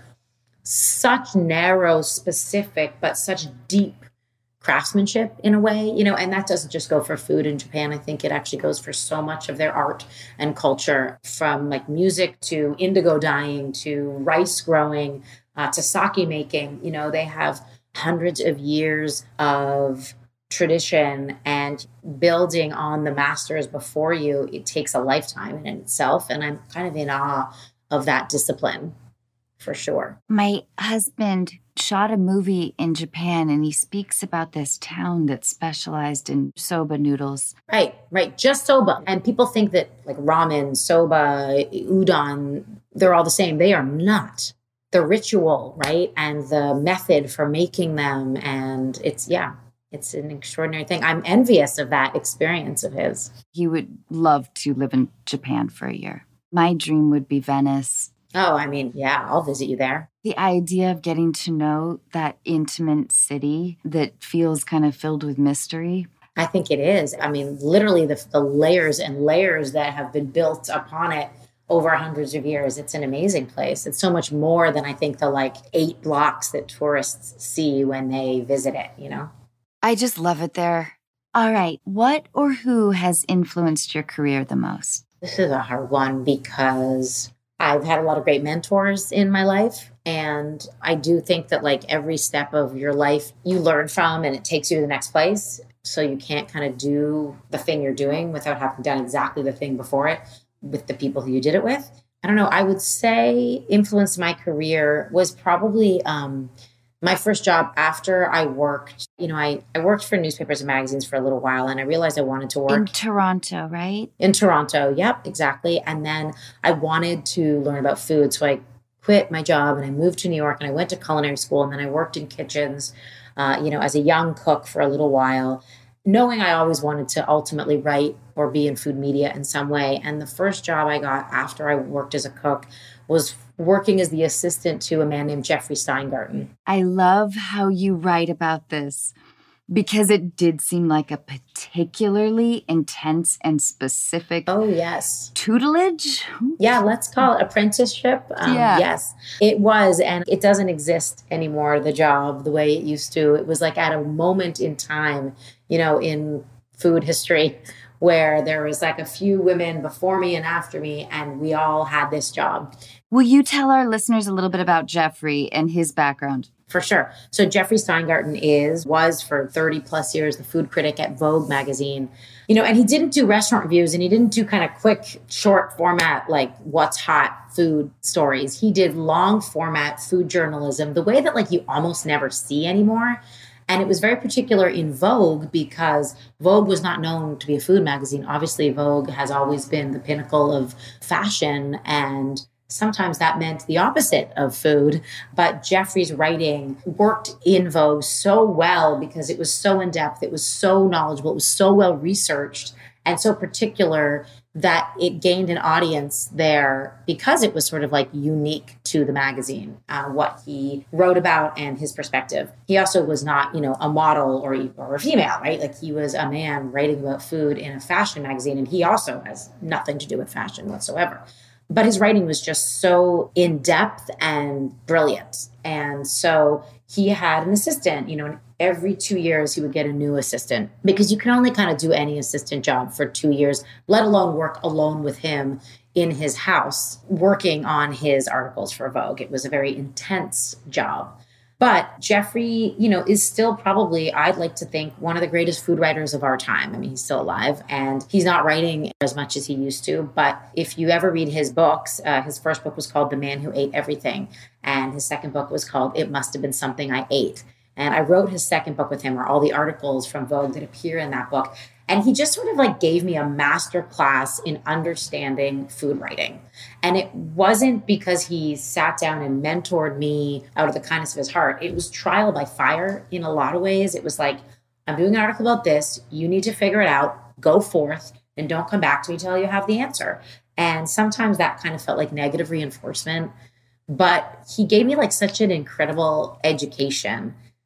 such narrow, specific, but such deep craftsmanship in a way, you know, and that doesn't just go for food in Japan. I think it actually goes for so much of their art and culture, from like music to indigo dyeing to rice growing uh, to sake making. You know, they have hundreds of years of tradition, and building on the masters before you, it takes a lifetime in itself. And I'm kind of in awe of that discipline, for sure. My husband shot a movie in Japan, and he speaks about this town that specialized in soba noodles. Right, right. Just soba. And people think that like ramen, soba, udon, they're all the same. They are not. The ritual, right? And the method for making them. And it's, yeah, it's an extraordinary thing. I'm envious of that experience of his. He would love to live in Japan for a year. My dream would be Venice. Oh, I mean, yeah, I'll visit you there. The idea of getting to know that intimate city that feels kind of filled with mystery. I think it is. I mean, literally the, the layers and layers that have been built upon it over hundreds of years. It's an amazing place. It's so much more than I think the like eight blocks that tourists see when they visit it, you know? I just love it there. All right. What or who has influenced your career the most? This is a hard one because I've had a lot of great mentors in my life. And I do think that like every step of your life you learn from, and it takes you to the next place. So you can't kind of do the thing you're doing without having done exactly the thing before it with the people who you did it with. I don't know. I would say influenced my career was probably um, my first job after I worked. You know, I, I worked for newspapers and magazines for a little while, and I realized I wanted to work in Toronto, right? In Toronto. Yep, exactly. And then I wanted to learn about food. So I quit my job and I moved to New York, and I went to culinary school, and then I worked in kitchens, uh, you know, as a young cook for a little while, knowing I always wanted to ultimately write or be in food media in some way. And the first job I got after I worked as a cook was working as the assistant to a man named Jeffrey Steingarten. I love how you write about this, because it did seem like a particularly intense and specific oh yes tutelage. Yeah, let's call it apprenticeship. Um, yeah. Yes, it was. And it doesn't exist anymore, the job, the way it used to. It was like at a moment in time, you know, in food history, where there was like a few women before me and after me, and we all had this job. Will you tell our listeners a little bit about Jeffrey and his background? For sure. So Jeffrey Steingarten is, was for thirty plus years, the food critic at Vogue magazine. You know, and he didn't do restaurant reviews, and he didn't do kind of quick, short format, like what's hot food stories. He did long format food journalism, the way that like you almost never see anymore. And it was very particular in Vogue because Vogue was not known to be a food magazine. Obviously, Vogue has always been the pinnacle of fashion, and sometimes that meant the opposite of food. But Jeffrey's writing worked in Vogue so well because it was so in-depth, it was so knowledgeable, it was so well researched and so particular that it gained an audience there because it was sort of like unique to the magazine, uh, what he wrote about and his perspective. He also was not, you know, a model or, or a female, right? Like he was a man writing about food in a fashion magazine, and he also has nothing to do with fashion whatsoever. But his writing was just so in-depth and brilliant. And so he had an assistant, you know, and every two years he would get a new assistant, because you can only kind of do any assistant job for two years, let alone work alone with him in his house, working on his articles for Vogue. It was a very intense job. But Jeffrey, you know, is still probably, I'd like to think, one of the greatest food writers of our time. I mean, he's still alive and he's not writing as much as he used to. But if you ever read his books, uh, his first book was called The Man Who Ate Everything. And his second book was called It Must Have Been Something I Ate. And I wrote his second book with him, or all the articles from Vogue that appear in that book. And he just sort of like gave me a master class in understanding food writing. And it wasn't because he sat down and mentored me out of the kindness of his heart. It was trial by fire in a lot of ways. It was like, I'm doing an article about this. You need to figure it out. Go forth and don't come back to me until you have the answer. And sometimes that kind of felt like negative reinforcement. But he gave me like such an incredible education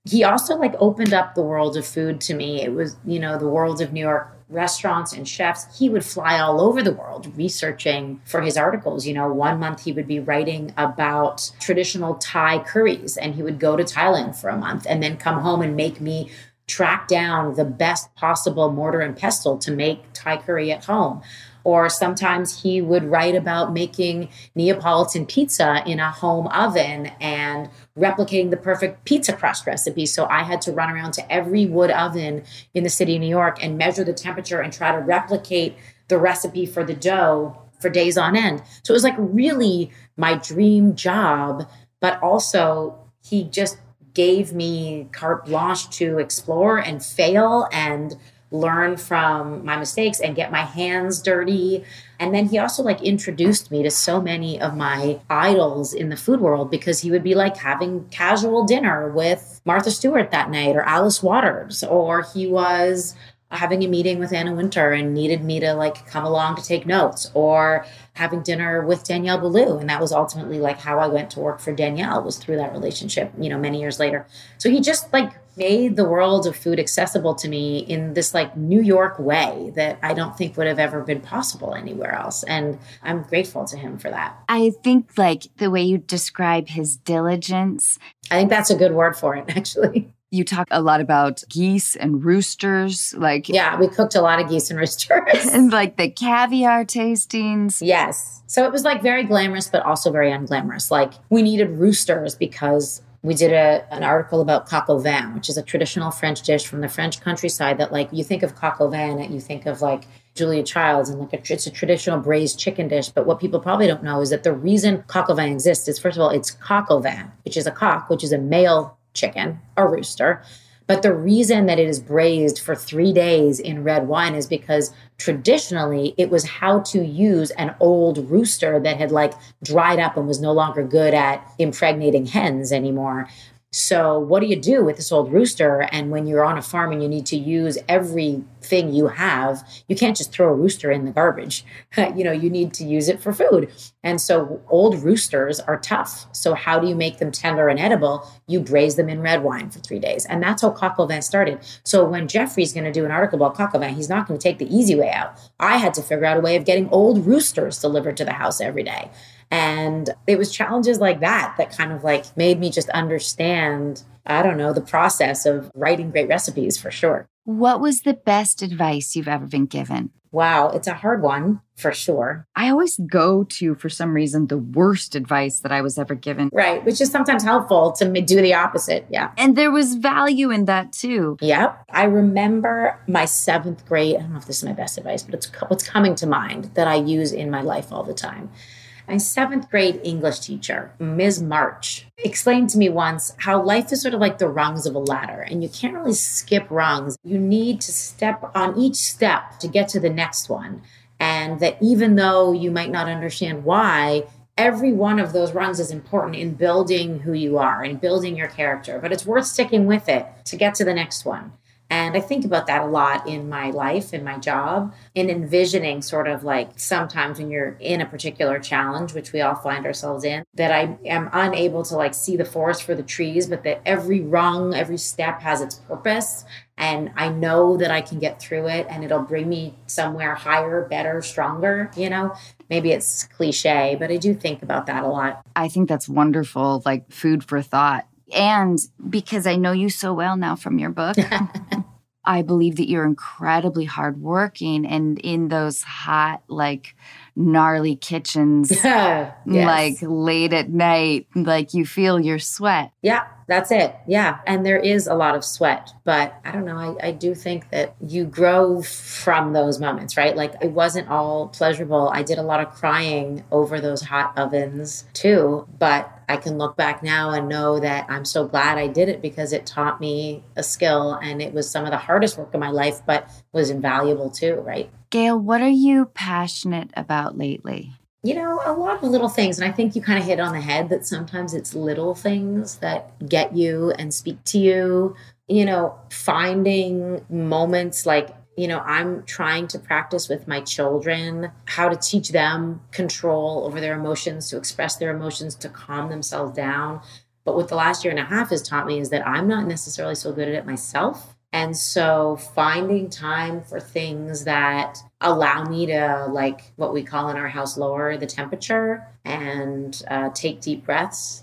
he also like opened up the world of food to me. It was, you know, the world of New York restaurants and chefs. He would fly all over the world researching for his articles. You know, one month he would be writing about traditional Thai curries, and he would go to Thailand for a month and then come home and make me track down the best possible mortar and pestle to make Thai curry at home. Or sometimes he would write about making Neapolitan pizza in a home oven and replicating the perfect pizza crust recipe. So I had to run around to every wood oven in the city of New York and measure the temperature and try to replicate the recipe for the dough for days on end. So it was like really my dream job, but also he just gave me carte blanche to explore and fail and learn from my mistakes and get my hands dirty. And then he also like introduced me to so many of my idols in the food world, because he would be like having casual dinner with Martha Stewart that night or Alice Waters, or he was having a meeting with Anna Wintour and needed me to like come along to take notes, or having dinner with Danielle Boulou. And that was ultimately like how I went to work for Danielle, was through that relationship, you know, many years later. So he just like made the world of food accessible to me in this like New York way that I don't think would have ever been possible anywhere else. And I'm grateful to him for that. I think like the way you describe his diligence. I think that's a good word for it, actually. You talk a lot about geese and roosters, like yeah, we cooked a lot of geese and roosters, and like the caviar tastings. Yes, so it was like very glamorous, but also very unglamorous. Like we needed roosters because we did a an article about coq au vin, which is a traditional French dish from the French countryside. That like you think of coq au vin, and you think of like Julia Childs, and like a, it's a traditional braised chicken dish. But what people probably don't know is that the reason coq au vin exists is, first of all, it's coq au vin, which is a cock, which is a male chicken, a rooster. But the reason that it is braised for three days in red wine is because traditionally it was how to use an old rooster that had like dried up and was no longer good at impregnating hens anymore. So what do you do with this old rooster? And when you're on a farm and you need to use everything you have, you can't just throw a rooster in the garbage. You know, you need to use it for food. And so old roosters are tough. So how do you make them tender and edible? You braise them in red wine for three days. And that's how coq au vin started. So when Jeffrey's going to do an article about coq au vin, he's not going to take the easy way out. I had to figure out a way of getting old roosters delivered to the house every day. And it was challenges like that that kind of like made me just understand, I don't know, the process of writing great recipes for sure. What was the best advice you've ever been given? Wow, it's a hard one for sure. I always go to, for some reason, the worst advice that I was ever given. Right, which is sometimes helpful to do the opposite. Yeah. And there was value in that too. Yep. I remember my seventh grade, I don't know if this is my best advice, but it's what's coming to mind that I use in my life all the time. My seventh grade English teacher, Miz March, explained to me once how life is sort of like the rungs of a ladder, and you can't really skip rungs. You need to step on each step to get to the next one. And that even though you might not understand why, every one of those rungs is important in building who you are and building your character, but it's worth sticking with it to get to the next one. And I think about that a lot in my life, in my job, in envisioning sort of like sometimes when you're in a particular challenge, which we all find ourselves in, that I am unable to like see the forest for the trees, but that every rung, every step has its purpose. And I know that I can get through it and it'll bring me somewhere higher, better, stronger, you know? Maybe it's cliche, but I do think about that a lot. I think that's wonderful, like food for thought. And because I know you so well now from your book, I believe that you're incredibly hardworking, and in those hot, like gnarly kitchens, yes. like late at night, like you feel your sweat. Yeah, that's it. Yeah. And there is a lot of sweat, but I don't know. I, I do think that you grow from those moments, right? Like it wasn't all pleasurable. I did a lot of crying over those hot ovens too, but I can look back now and know that I'm so glad I did it because it taught me a skill, and it was some of the hardest work of my life, but was invaluable too, right? Gail, what are you passionate about lately? You know, a lot of little things. And I think you kind of hit on the head that sometimes it's little things that get you and speak to you. You know, finding moments like, you know, I'm trying to practice with my children how to teach them control over their emotions, to express their emotions, to calm themselves down. But what the last year and a half has taught me is that I'm not necessarily so good at it myself. And so finding time for things that allow me to, like what we call in our house, lower the temperature and uh, take deep breaths.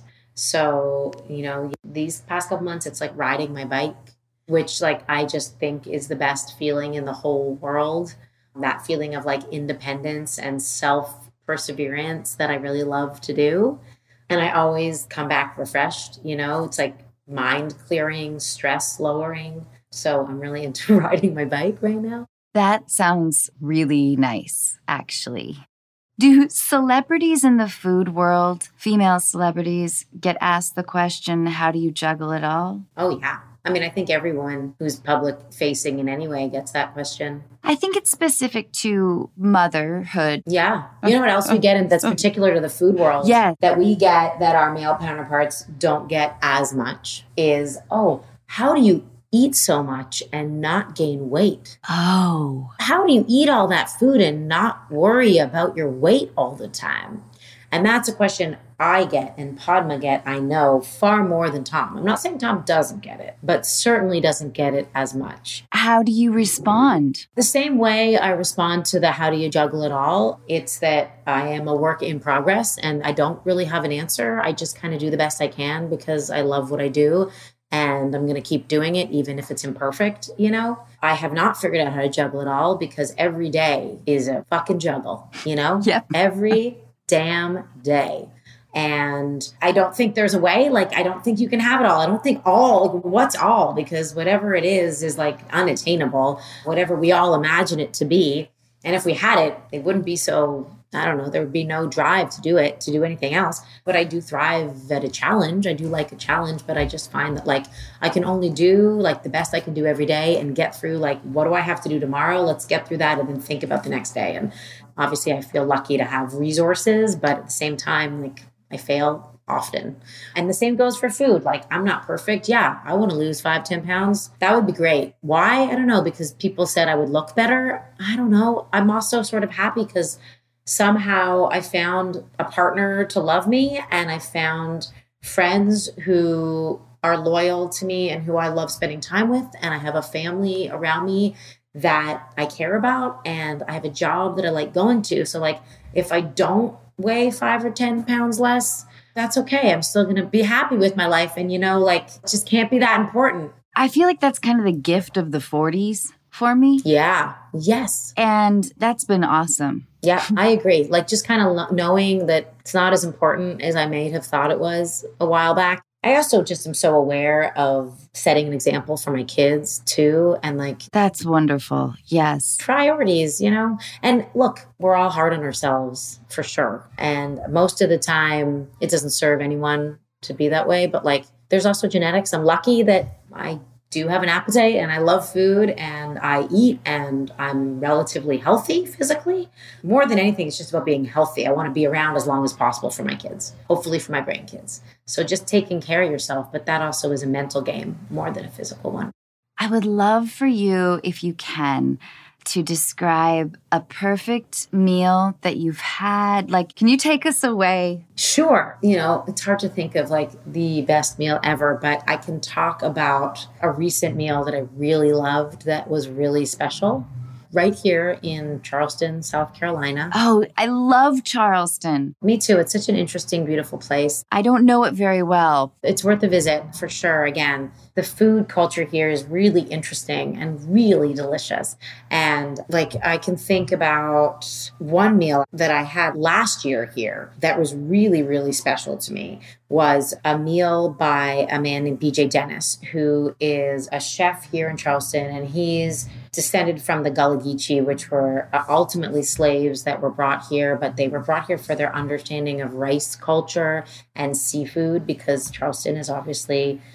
So, you know, these past couple months, it's like riding my bike, which like I just think is the best feeling in the whole world. That feeling of like independence and self-perseverance that I really love to do. And I always come back refreshed, you know, it's like mind clearing, stress lowering. So I'm really into riding my bike right now. That sounds really nice, actually. Do celebrities in the food world, female celebrities, get asked the question, how do you juggle it all? Oh, yeah. I mean, I think everyone who's public facing in any way gets that question. I think it's specific to motherhood. Yeah. You know what else we get in that's particular to the food world? Yeah. That we get that our male counterparts don't get as much is, oh, how do you eat so much and not gain weight? Oh. How do you eat all that food and not worry about your weight all the time? And that's a question I get and Padma get, I know, far more than Tom. I'm not saying Tom doesn't get it, but certainly doesn't get it as much. How do you respond? The same way I respond to the how do you juggle it all. It's that I am a work in progress and I don't really have an answer. I just kind of do the best I can because I love what I do. And I'm going to keep doing it, even if it's imperfect, you know? I have not figured out how to juggle it all because every day is a fucking juggle, you know? Yep. Every damn day. And I don't think there's a way, like, I don't think you can have it all. I don't think all, like, what's all? Because whatever it is, is like unattainable, whatever we all imagine it to be. And if we had it, it wouldn't be so, I don't know, there would be no drive to do it, to do anything else. But I do thrive at a challenge. I do like a challenge, but I just find that like I can only do like the best I can do every day and get through like, what do I have to do tomorrow? Let's get through that and then think about the next day. And obviously I feel lucky to have resources, but at the same time, like I fail often. And the same goes for food. Like I'm not perfect. Yeah, I want to lose five, ten pounds. That would be great. Why? I don't know, because people said I would look better. I don't know. I'm also sort of happy because somehow I found a partner to love me and I found friends who are loyal to me and who I love spending time with. And I have a family around me that I care about and I have a job that I like going to. So like if I don't weigh five or ten pounds less, that's okay. I'm still going to be happy with my life. And, you know, like, it just can't be that important. I feel like that's kind of the gift of the forties for me. Yeah. Yes. And that's been awesome. Yeah, I agree. Like, just kind of knowing that it's not as important as I may have thought it was a while back. I also just am so aware of setting an example for my kids too. And like, that's wonderful. Yes. Priorities, you know, and look, we're all hard on ourselves for sure. And most of the time it doesn't serve anyone to be that way. But like, there's also genetics. I'm lucky that I do have an appetite and I love food and I eat and I'm relatively healthy physically. More than anything, it's just about being healthy. I want to be around as long as possible for my kids, hopefully for my grandkids. So just taking care of yourself, but that also is a mental game more than a physical one. I would love for you, if you can, to describe a perfect meal that you've had. Like, can you take us away? Sure. You know, it's hard to think of like the best meal ever, but I can talk about a recent meal that I really loved that was really special. Right here in Charleston, South Carolina. Oh, I love Charleston. Me too. It's such an interesting, beautiful place. I don't know it very well. It's worth a visit for sure. Again, the food culture here is really interesting and really delicious. And like, I can think about one meal that I had last year here that was really, really special to me. Was a meal by a man named B J Dennis, who is a chef here in Charleston, and he's descended from the Gullah Geechee, which were ultimately slaves that were brought here, but they were brought here for their understanding of rice culture and seafood, because Charleston is obviously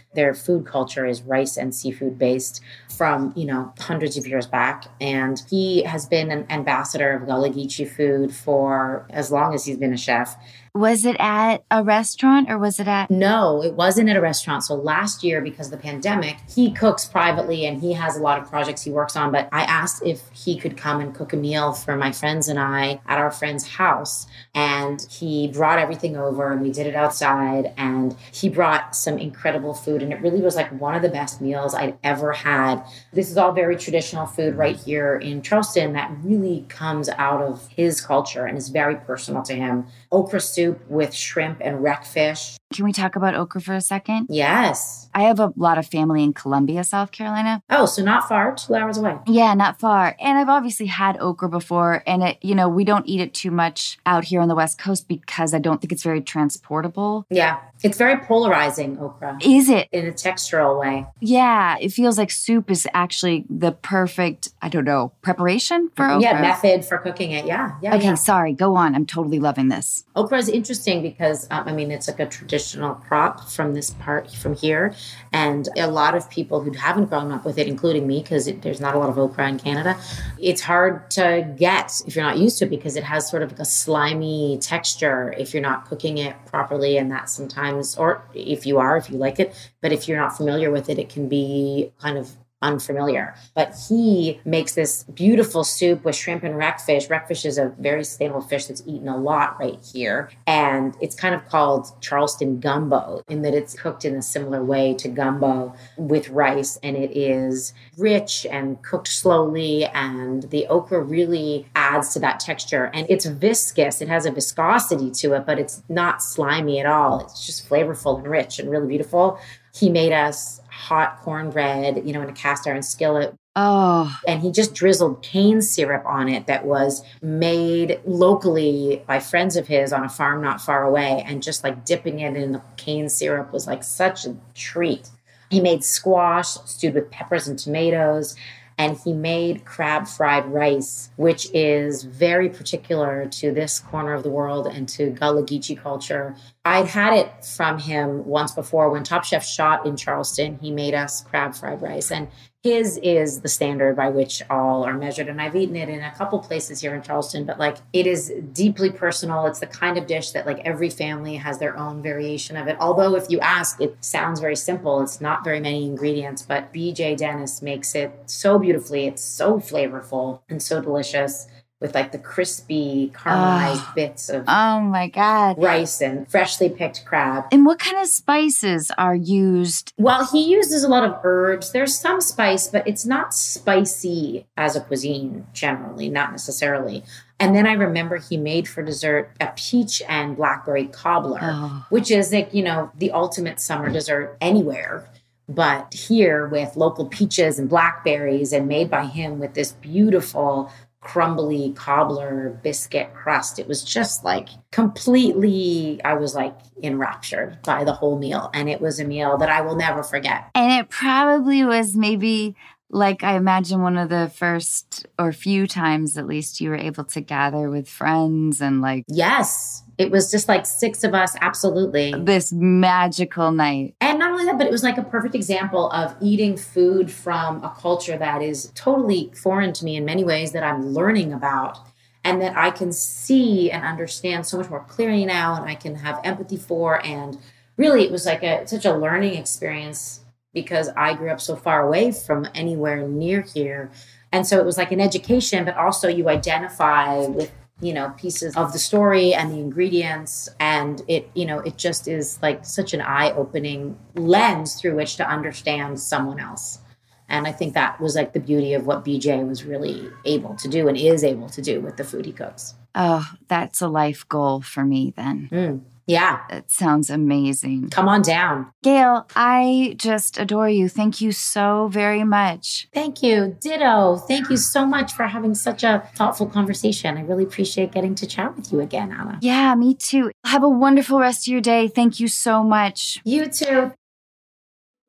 Their food culture is rice and seafood based from, you know, hundreds of years back. And he has been an ambassador of Gullah Geechee food for as long as he's been a chef. Was it at a restaurant or was it at? No, it wasn't at a restaurant. So last year, because of the pandemic, he cooks privately and he has a lot of projects he works on. But I asked if he could come and cook a meal for my friends and I at our friend's house. And he brought everything over and we did it outside. And he brought some incredible food. And it really was like one of the best meals I'd ever had. This is all very traditional food right here in Charleston that really comes out of his culture and is very personal to him. Okra soup with shrimp and wreckfish. Can we talk about okra for a second? Yes. I have a lot of family in Columbia, South Carolina. Oh, so not far, two hours away. Yeah, not far. And I've obviously had okra before. And, it, you know, we don't eat it too much out here on the West Coast because I don't think it's very transportable. Yeah. It's very polarizing, okra. Is it? In a textural way. Yeah. It feels like soup is actually the perfect, I don't know, preparation for okra. Yeah, method for cooking it. Yeah. yeah okay, yeah. sorry. Go on. I'm totally loving this. Okra is interesting because, um, I mean, it's like a traditional crop from this part, from here. And a lot of people who haven't grown up with it, including me, because there's not a lot of okra in Canada, it's hard to get if you're not used to it because it has sort of like a slimy texture if you're not cooking it properly. And that sometimes, or if you are, if you like it, but if you're not familiar with it, it can be kind of unfamiliar. But he makes this beautiful soup with shrimp and wreckfish. Wreckfish is a very staple fish that's eaten a lot right here. And it's kind of called Charleston gumbo in that it's cooked in a similar way to gumbo with rice. And it is rich and cooked slowly. And the okra really adds to that texture. And it's viscous. It has a viscosity to it, but it's not slimy at all. It's just flavorful and rich and really beautiful. He made us hot cornbread, you know, in a cast iron skillet. Oh. And he just drizzled cane syrup on it that was made locally by friends of his on a farm not far away. And just like dipping it in the cane syrup was like such a treat. He made squash stewed with peppers and tomatoes. And he made crab fried rice, which is very particular to this corner of the world and to Gullah Geechee culture. I'd had it from him once before when Top Chef shot in Charleston. He made us crab fried rice. And his is the standard by which all are measured. And I've eaten it in a couple places here in Charleston, but like it is deeply personal. It's the kind of dish that like every family has their own variation of it. Although if you ask, it sounds very simple. It's not very many ingredients, but B J Dennis makes it so beautifully. It's so flavorful and so delicious, with like the crispy caramelized oh, bits of oh my God. rice and freshly picked crab. And what kind of spices are used? Well, he uses a lot of herbs. There's some spice, but it's not spicy as a cuisine generally, not necessarily. And then I remember he made for dessert a peach and blackberry cobbler, oh. which is like, you know, the ultimate summer dessert anywhere. But here with local peaches and blackberries and made by him with this beautiful crumbly cobbler biscuit crust. It was just like completely, I was like enraptured by the whole meal. And it was a meal that I will never forget. And it probably was maybe like, I imagine one of the first or few times at least you were able to gather with friends and like. Yes. It was just like six of us. Absolutely. This magical night. And not only that, but it was like a perfect example of eating food from a culture that is totally foreign to me in many ways that I'm learning about and that I can see and understand so much more clearly now and I can have empathy for. And really, it was like a such a learning experience because I grew up so far away from anywhere near here. And so it was like an education, but also you identify with you know, pieces of the story and the ingredients. And it, you know, it just is like such an eye-opening lens through which to understand someone else. And I think that was like the beauty of what B J was really able to do and is able to do with the food he cooks. Oh, that's a life goal for me then. Mm. Yeah. It sounds amazing. Come on down. Gail, I just adore you. Thank you so very much. Thank you. Ditto. Thank you so much for having such a thoughtful conversation. I really appreciate getting to chat with you again, Anna. Yeah, me too. Have a wonderful rest of your day. Thank you so much. You too.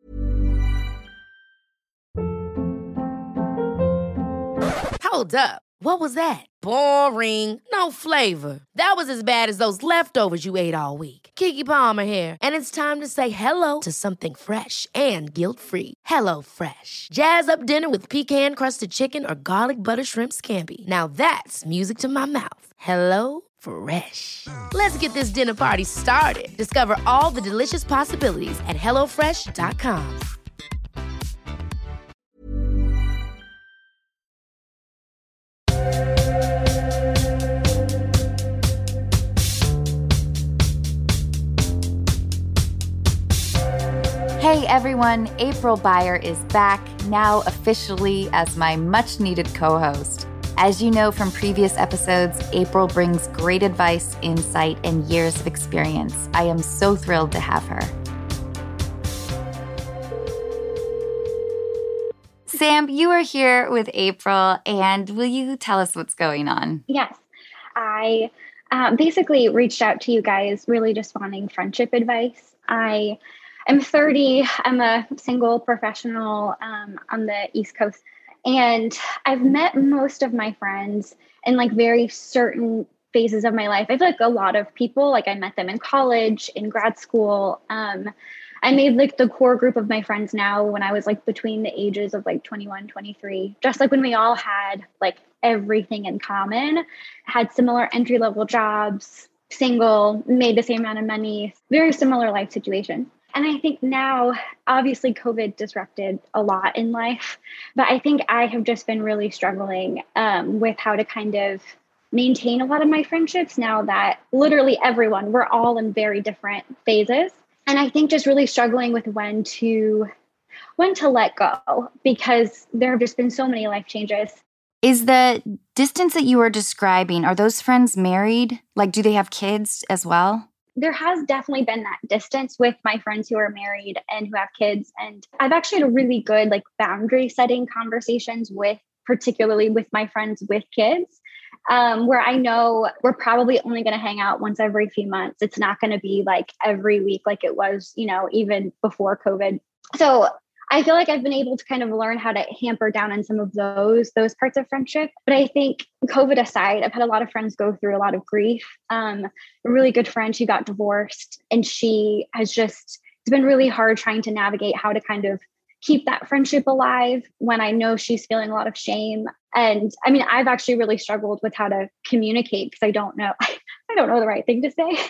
Hold up. What was that? Boring. No flavor. That was as bad as those leftovers you ate all week. Keke Palmer here, and it's time to say hello to something fresh and guilt-free. Hello Fresh. Jazz up dinner with pecan-crusted chicken or garlic butter shrimp scampi. Now that's music to my mouth. Hello Fresh. Let's get this dinner party started. Discover all the delicious possibilities at hello fresh dot com. Hey everyone, April Beyer is back, now officially as my much-needed co-host. As you know from previous episodes, April brings great advice, insight, and years of experience. I am so thrilled to have her. Sam, you are here with April, and will you tell us what's going on? Yes. I uh, basically reached out to you guys really just wanting friendship advice. I am thirty. I'm a single professional um, on the East Coast. And I've met most of my friends in like very certain phases of my life. I feel like a lot of people, like I met them in college, in grad school. Um, I made like the core group of my friends now when I was like between the ages of like twenty-one, twenty-three, just like when we all had like everything in common, had similar entry level jobs, single, made the same amount of money, very similar life situation. And I think now, obviously, COVID disrupted a lot in life, but I think I have just been really struggling um, with how to kind of maintain a lot of my friendships now that literally everyone, we're all in very different phases. And I think just really struggling with when to when to let go, because there have just been so many life changes. Is the distance that you were describing, are those friends married? Like, do they have kids as well? There has definitely been that distance with my friends who are married and who have kids. And I've actually had a really good like boundary setting conversations with, particularly with my friends with kids, um, where I know we're probably only going to hang out once every few months. It's not going to be like every week like it was, you know, even before COVID. So I feel like I've been able to kind of learn how to hamper down on some of those, those parts of friendship. But I think COVID aside, I've had a lot of friends go through a lot of grief. Um, a really good friend, she got divorced, and she has just, it's been really hard trying to navigate how to kind of keep that friendship alive when I know she's feeling a lot of shame. And I mean, I've actually really struggled with how to communicate because I don't know, I don't know the right thing to say.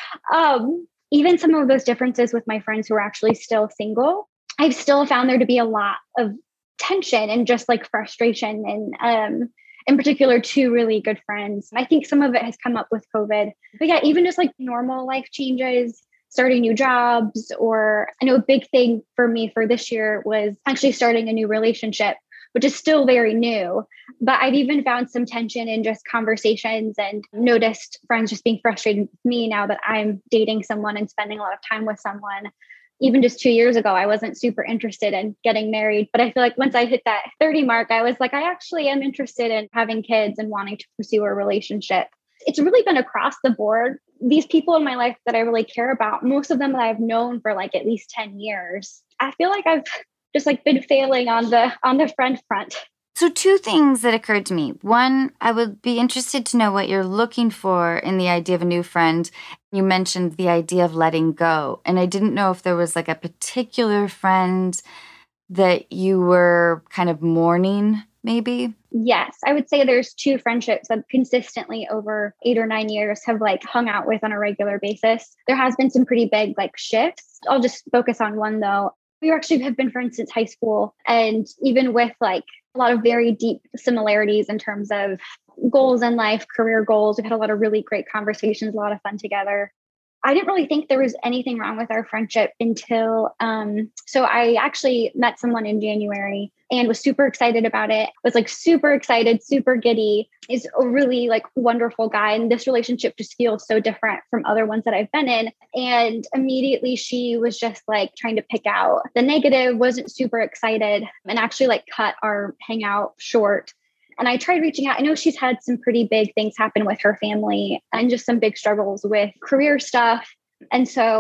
Um, even some of those differences with my friends who are actually still single, I've still found there to be a lot of tension and just like frustration. And um, in particular, two really good friends. I think some of it has come up with COVID. But yeah, even just like normal life changes, starting new jobs, or I know a big thing for me for this year was actually starting a new relationship, which is still very new. But I've even found some tension in just conversations and noticed friends just being frustrated with me now that I'm dating someone and spending a lot of time with someone. Even just two years ago, I wasn't super interested in getting married. But I feel like once I hit that thirty mark, I was like, I actually am interested in having kids and wanting to pursue a relationship. It's really been across the board. These people in my life that I really care about, most of them that I've known for like at least ten years. I feel like I've just like been failing on the on the friend front. So two things that occurred to me. One, I would be interested to know what you're looking for in the idea of a new friend. You mentioned the idea of letting go. And I didn't know if there was like a particular friend that you were kind of mourning, maybe? Yes, I would say there's two friendships that consistently over eight or nine years have like hung out with on a regular basis. There has been some pretty big like shifts. I'll just focus on one though. We actually have been friends since high school. And even with like a lot of very deep similarities in terms of goals in life, career goals, we've had a lot of really great conversations, a lot of fun together. I didn't really think there was anything wrong with our friendship until, um, so I actually met someone in January and was super excited about it. Was like super excited, super giddy. Is a really like wonderful guy. And this relationship just feels so different from other ones that I've been in. And immediately she was just like trying to pick out the negative, wasn't super excited, and actually like cut our hangout short. And I tried reaching out. I know she's had some pretty big things happen with her family and just some big struggles with career stuff. And so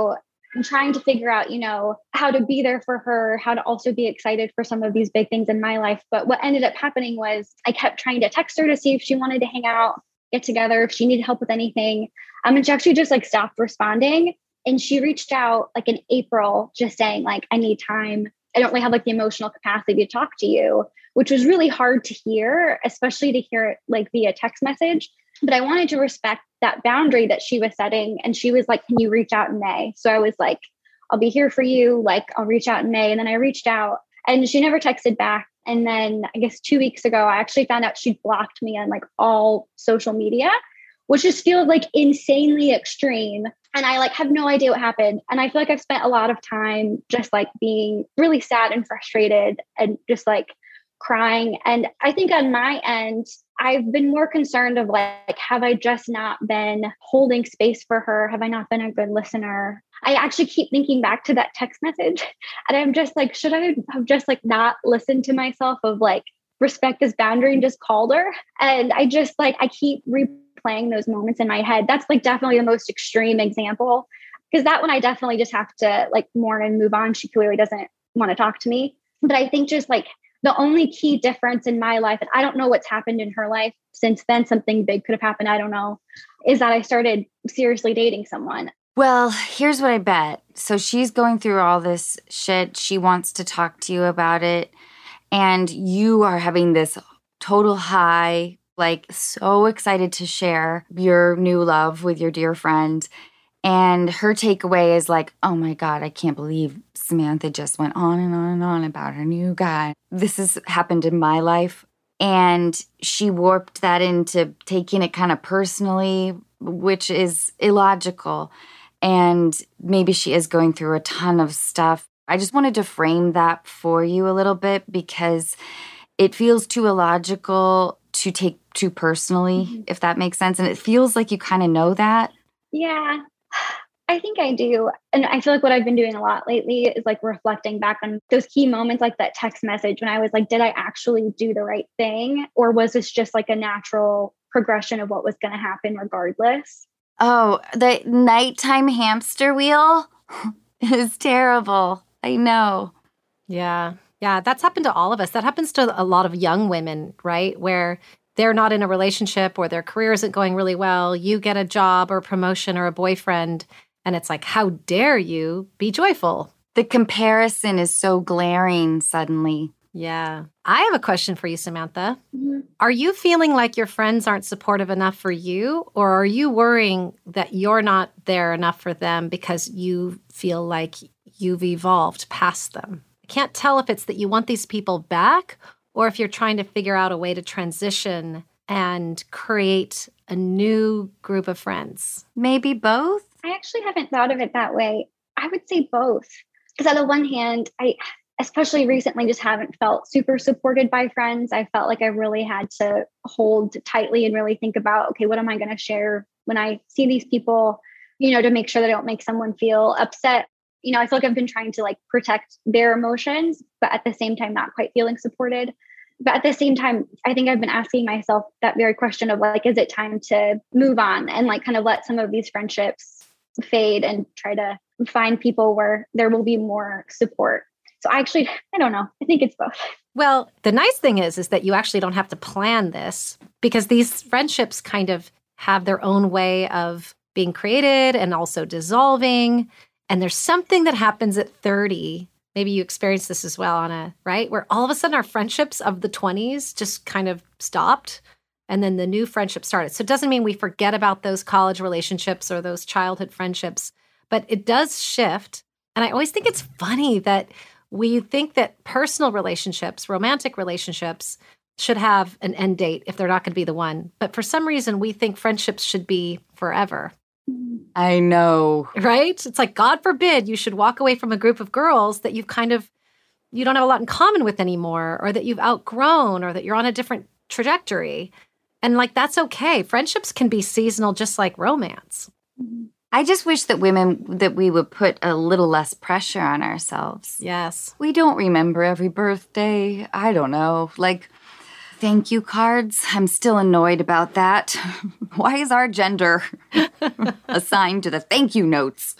and trying to figure out, you know, how to be there for her, how to also be excited for some of these big things in my life. But what ended up happening was I kept trying to text her to see if she wanted to hang out, get together, if she needed help with anything. Um, and she actually just like stopped responding. And she reached out like in April, just saying like, I need time. I don't really have like the emotional capacity to talk to you, which was really hard to hear, especially to hear it like via text message. But I wanted to respect that boundary that she was setting. And she was like, can you reach out in May? So I was like, I'll be here for you. Like, I'll reach out in May. And then I reached out and she never texted back. And then I guess two weeks ago, I actually found out she'd blocked me on like all social media, which just feels like insanely extreme. And I like have no idea what happened. And I feel like I've spent a lot of time just like being really sad and frustrated and just like crying. And I think on my end, I've been more concerned of like, have I just not been holding space for her? Have I not been a good listener? I actually keep thinking back to that text message and I'm just like, should I have just like not listened to myself of like respect this boundary and just called her? And I just like, I keep replaying those moments in my head. That's like definitely the most extreme example because that one I definitely just have to like mourn and move on. She clearly doesn't want to talk to me. But I think just like the only key difference in my life, and I don't know what's happened in her life since then, something big could have happened, I don't know, is that I started seriously dating someone. Well, here's what I bet. So she's going through all this shit. She wants to talk to you about it. And you are having this total high, like so excited to share your new love with your dear friend. And her takeaway is like, oh my God, I can't believe Samantha just went on and on and on about her new guy. This has happened in my life. And she warped that into taking it kind of personally, which is illogical. And maybe she is going through a ton of stuff. I just wanted to frame that for you a little bit because it feels too illogical to take too personally, mm-hmm. if that makes sense. And it feels like you kind of know that. Yeah. I think I do. And I feel like what I've been doing a lot lately is like reflecting back on those key moments, like that text message when I was like, did I actually do the right thing? Or was this just like a natural progression of what was going to happen regardless? Oh, the nighttime hamster wheel is terrible. I know. Yeah. Yeah. That's happened to all of us. That happens to a lot of young women, right? Where they're not in a relationship or their career isn't going really well. You get a job or promotion or a boyfriend. And it's like, how dare you be joyful? The comparison is so glaring suddenly. Yeah. I have a question for you, Samantha. Mm-hmm. Are you feeling like your friends aren't supportive enough for you? Or are you worrying that you're not there enough for them because you feel like you've evolved past them? I can't tell if it's that you want these people back or if you're trying to figure out a way to transition and create a new group of friends. Maybe both? I actually haven't thought of it that way. I would say both. Because on the one hand, I especially recently just haven't felt super supported by friends. I felt like I really had to hold tightly and really think about, okay, what am I going to share when I see these people, you know, to make sure that I don't make someone feel upset. You know, I feel like I've been trying to like protect their emotions, but at the same time, not quite feeling supported. But at the same time, I think I've been asking myself that very question of like, is it time to move on and like kind of let some of these friendships fade and try to find people where there will be more support. So I actually, I don't know. I think it's both. Well, the nice thing is, is that you actually don't have to plan this because these friendships kind of have their own way of being created and also dissolving. And there's something that happens at thirty. Maybe you experienced this as well, Anna, right? Where all of a sudden our friendships of the twenties just kind of stopped. And then the new friendship started. So it doesn't mean we forget about those college relationships or those childhood friendships, but it does shift. And I always think it's funny that we think that personal relationships, romantic relationships, should have an end date if they're not going to be the one. But for some reason, we think friendships should be forever. I know. Right? It's like, God forbid you should walk away from a group of girls that you've kind of, you don't have a lot in common with anymore, or that you've outgrown, or that you're on a different trajectory. And like, that's okay. Friendships can be seasonal, just like romance. I just wish that women, that we would put a little less pressure on ourselves. Yes. We don't remember every birthday. I don't know. Like, thank you cards. I'm still annoyed about that. Why is our gender assigned to the thank you notes.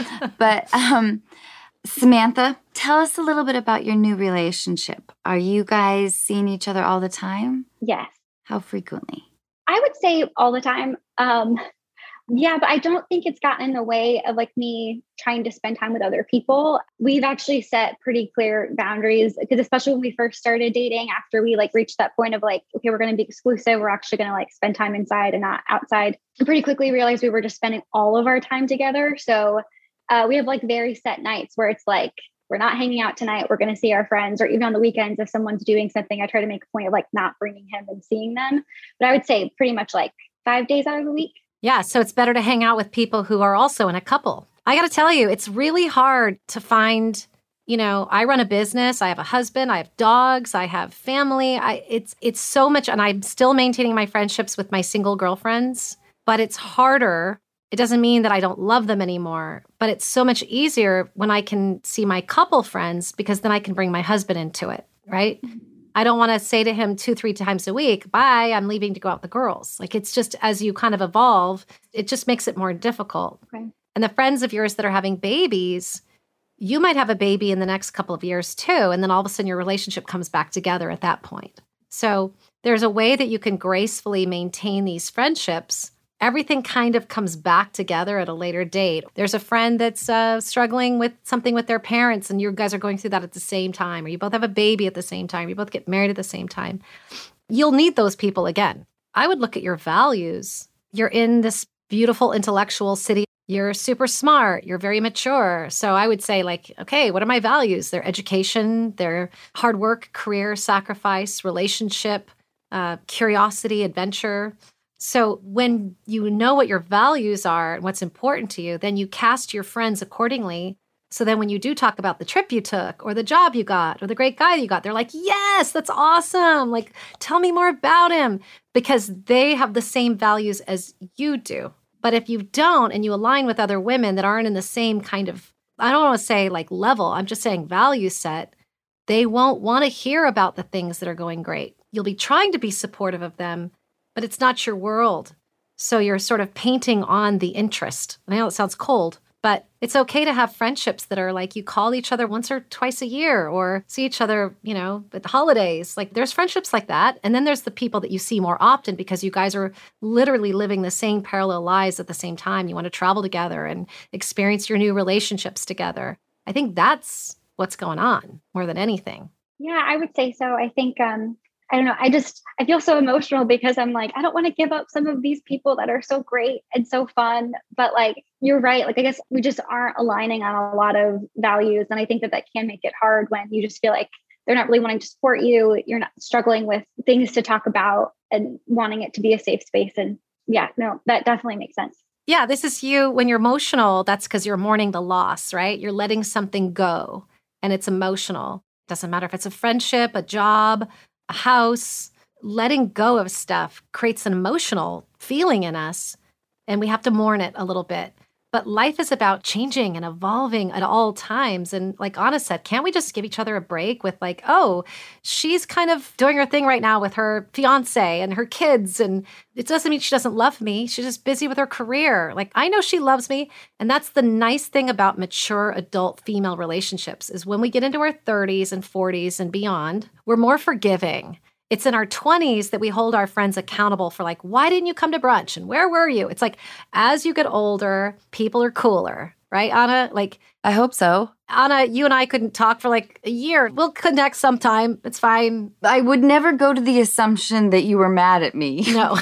But um, Samantha, tell us a little bit about your new relationship. Are you guys seeing each other all the time? Yes. How frequently? I would say all the time. Um, yeah, but I don't think it's gotten in the way of like me trying to spend time with other people. We've actually set pretty clear boundaries because especially when we first started dating, after we like reached that point of like, okay, we're going to be exclusive. We're actually going to like spend time inside and not outside. We pretty quickly realized we were just spending all of our time together. So uh, we have like very set nights where it's like, we're not hanging out tonight. We're going to see our friends, or even on the weekends, if someone's doing something, I try to make a point of like not bringing him and seeing them. But I would say pretty much like five days out of the week. Yeah, so it's better to hang out with people who are also in a couple. I got to tell you, it's really hard to find, you know, I run a business, I have a husband, I have dogs, I have family. I it's it's so much, and I'm still maintaining my friendships with my single girlfriends, but it's harder. It doesn't mean that I don't love them anymore, but it's so much easier when I can see my couple friends because then I can bring my husband into it, right? I don't want to say to him two, three times a week, bye, I'm leaving to go out with the girls. Like it's just as you kind of evolve, it just makes it more difficult. Okay. And the friends of yours that are having babies, you might have a baby in the next couple of years too. And then all of a sudden your relationship comes back together at that point. So there's a way that you can gracefully maintain these friendships. Everything kind of comes back together at a later date. There's a friend that's uh, struggling with something with their parents and you guys are going through that at the same time, or you both have a baby at the same time, you both get married at the same time. You'll need those people again. I would look at your values. You're in this beautiful intellectual city. You're super smart. You're very mature. So I would say like, okay, what are my values? They're education, they're hard work, career, sacrifice, relationship, uh, curiosity, adventure. So when you know what your values are and what's important to you, then you cast your friends accordingly. So then when you do talk about the trip you took or the job you got or the great guy you got, they're like, yes, that's awesome. Like, tell me more about him, because they have the same values as you do. But if you don't and you align with other women that aren't in the same kind of, I don't want to say like level, I'm just saying value set, they won't want to hear about the things that are going great. You'll be trying to be supportive of them, but it's not your world. So you're sort of painting on the interest. I know it sounds cold, but it's okay to have friendships that are like you call each other once or twice a year or see each other, you know, at the holidays. Like there's friendships like that. And then there's the people that you see more often because you guys are literally living the same parallel lives at the same time. You want to travel together and experience your new relationships together. I think that's what's going on more than anything. Yeah, I would say so. I think, um, I don't know. I just, I feel so emotional because I'm like, I don't want to give up some of these people that are so great and so fun. But like, you're right. Like, I guess we just aren't aligning on a lot of values. And I think that that can make it hard when you just feel like they're not really wanting to support you. You're not struggling with things to talk about and wanting it to be a safe space. And yeah, no, that definitely makes sense. Yeah, this is you. When you're emotional, that's because you're mourning the loss, right? You're letting something go and it's emotional. Doesn't matter if it's a friendship, a job, a house. Letting go of stuff creates an emotional feeling in us, and we have to mourn it a little bit. But life is about changing and evolving at all times. And like Anna said, can't we just give each other a break with like, oh, she's kind of doing her thing right now with her fiance and her kids. And it doesn't mean she doesn't love me. She's just busy with her career. Like, I know she loves me. And that's the nice thing about mature adult female relationships is when we get into our thirties and forties and beyond, we're more forgiving. It's in our twenties that we hold our friends accountable for like, why didn't you come to brunch? And where were you? It's like, as you get older, people are cooler, right, Anna? Like, I hope so. Anna, you and I couldn't talk for like a year. We'll connect sometime. It's fine. I would never go to the assumption that you were mad at me. No,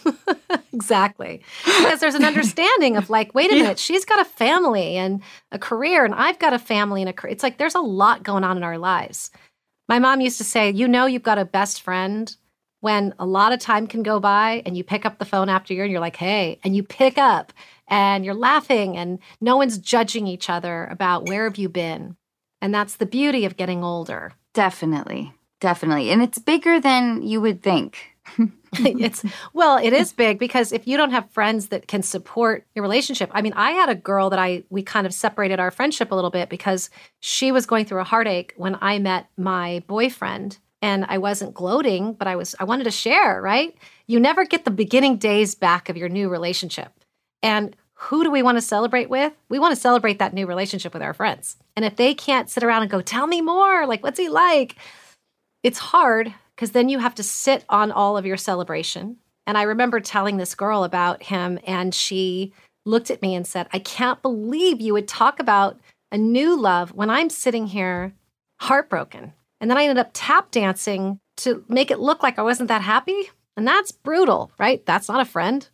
exactly. Because there's an understanding of like, wait a minute, she's got a family and a career, and I've got a family and a career. It's like, there's a lot going on in our lives. My mom used to say, you know, you've got a best friend when a lot of time can go by and you pick up the phone after you're and you're like, hey, and you pick up and you're laughing and no one's judging each other about where have you been. And that's the beauty of getting older. Definitely. Definitely. And it's bigger than you would think. It's well, it is big because if you don't have friends that can support your relationship. I mean, I had a girl that I we kind of separated our friendship a little bit because she was going through a heartache when I met my boyfriend, and I wasn't gloating, but I was I wanted to share, right? You never get the beginning days back of your new relationship. And who do we want to celebrate with? We want to celebrate that new relationship with our friends. And if they can't sit around and go, tell me more, like, what's he like? It's hard because then you have to sit on all of your celebration. And I remember telling this girl about him, and she looked at me and said, I can't believe you would talk about a new love when I'm sitting here heartbroken. And then I ended up tap dancing to make it look like I wasn't that happy. And that's brutal, right? That's not a friend.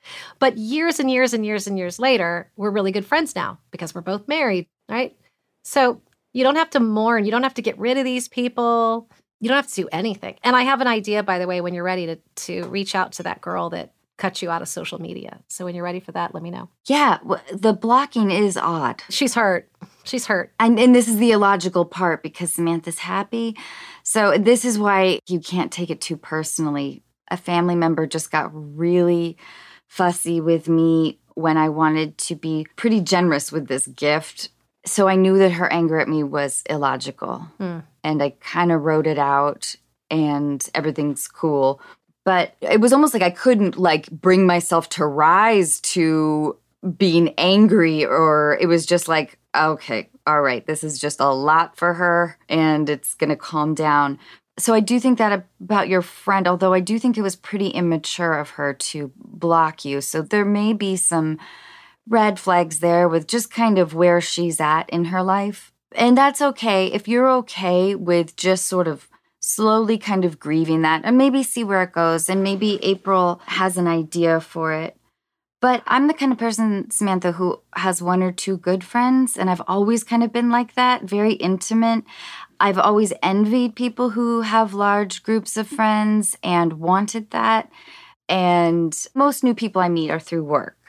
But years and years and years and years later, we're really good friends now because we're both married, right? So you don't have to mourn. You don't have to get rid of these people. You don't have to do anything. And I have an idea, by the way, when you're ready to, to reach out to that girl that cut you out of social media. So when you're ready for that, let me know. Yeah, w- the blocking is odd. She's hurt. She's hurt. And, and this is the illogical part because Samantha's happy. So this is why you can't take it too personally. A family member just got really fussy with me when I wanted to be pretty generous with this gift. So I knew that her anger at me was illogical. Mm. And I kind of wrote it out and everything's cool. But it was almost like I couldn't like bring myself to rise to being angry, or it was just like, okay, all right, this is just a lot for her and it's going to calm down. So I do think that about your friend, although I do think it was pretty immature of her to block you. So there may be some red flags there with just kind of where she's at in her life. And that's okay. If you're okay with just sort of slowly kind of grieving that and maybe see where it goes. And maybe April has an idea for it. But I'm the kind of person, Samantha, who has one or two good friends. And I've always kind of been like that, very intimate. I've always envied people who have large groups of friends and wanted that. And most new people I meet are through work.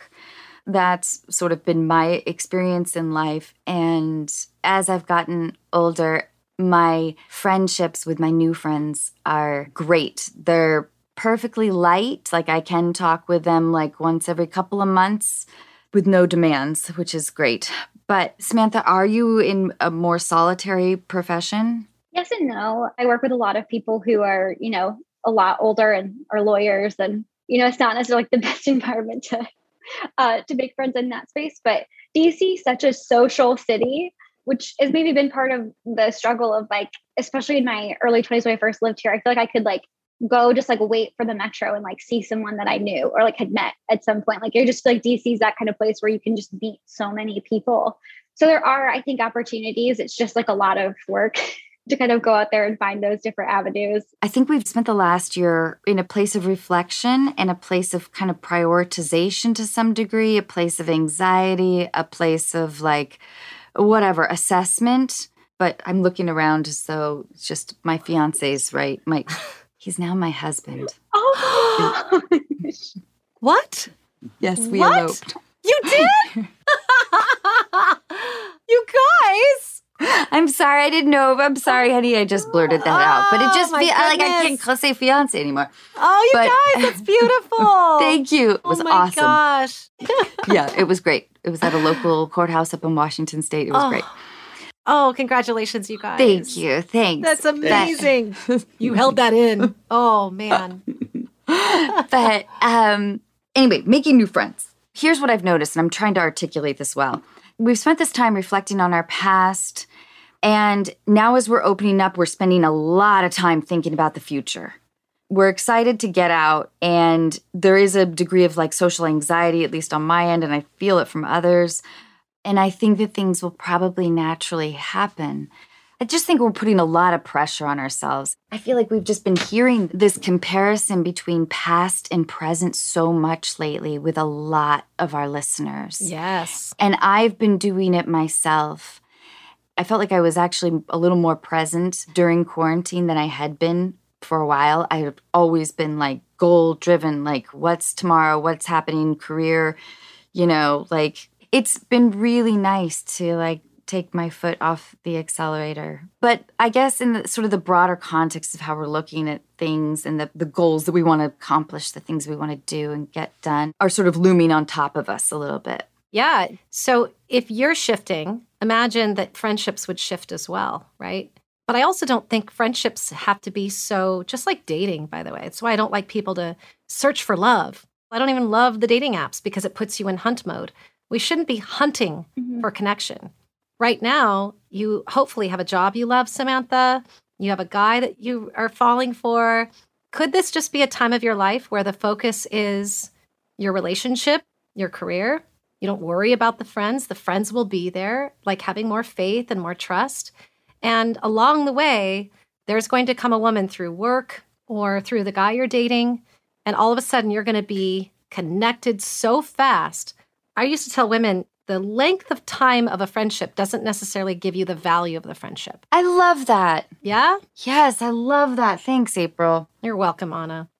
That's sort of been my experience in life. And as I've gotten older, my friendships with my new friends are great. They're perfectly light. Like I can talk with them like once every couple of months with no demands, which is great. But Samantha, are you in a more solitary profession? Yes and no. I work with a lot of people who are, you know, a lot older and are lawyers. And, you know, it's not necessarily like the best environment to uh, to make friends in that space. But D C is such a social city, which has maybe been part of the struggle of like, especially in my early twenties when I first lived here, I feel like I could like go just like wait for the metro and like see someone that I knew or like had met at some point. Like you're just like D C is that kind of place where you can just meet so many people. So there are, I think, opportunities. It's just like a lot of work to kind of go out there and find those different avenues. I think we've spent the last year in a place of reflection and a place of kind of prioritization to some degree, a place of anxiety, a place of like whatever, assessment. But I'm looking around as though it's just my fiance's right. My, he's now my husband. Oh, what? Yes, we what? eloped. You did? You guys. I'm sorry. I didn't know. I'm sorry, honey. I just blurted that out. But it just Oh, feel my like I goodness. can't say fiance anymore. Oh, you But- guys, that's beautiful. Thank you. It was oh my awesome. gosh. Yeah, it was great. It was at a local courthouse up in Washington State. It was Oh, great. Oh, congratulations, you guys. Thank you. Thanks. That's amazing. You held that in. Oh, man. But um, anyway, making new friends. Here's what I've noticed, and I'm trying to articulate this well. We've spent this time reflecting on our past, and now as we're opening up, we're spending a lot of time thinking about the future. We're excited to get out, and there is a degree of like social anxiety, at least on my end, and I feel it from others. And I think that things will probably naturally happen. I just think we're putting a lot of pressure on ourselves. I feel like we've just been hearing this comparison between past and present so much lately with a lot of our listeners. Yes. And I've been doing it myself. I felt like I was actually a little more present during quarantine than I had been for a while. I have always been like goal driven, like what's tomorrow, what's happening, career, you know, like it's been really nice to like take my foot off the accelerator. But I guess in the sort of the broader context of how we're looking at things and the, the goals that we want to accomplish, the things we want to do and get done are sort of looming on top of us a little bit. Yeah. So if you're shifting, imagine that friendships would shift as well, right? But I also don't think friendships have to be so, just like dating, by the way. It's why I don't like people to search for love. I don't even love the dating apps because it puts you in hunt mode. We shouldn't be hunting mm-hmm. for connection. Right now, you hopefully have a job you love, Samantha. You have a guy that you are falling for. Could this just be a time of your life where the focus is your relationship, your career? You don't worry about the friends. The friends will be there, like having more faith and more trust. And along the way, there's going to come a woman through work or through the guy you're dating, and all of a sudden you're going to be connected so fast. I used to tell women, the length of time of a friendship doesn't necessarily give you the value of the friendship. I love that. Yeah? Yes, I love that. Thanks, April. You're welcome, Anna.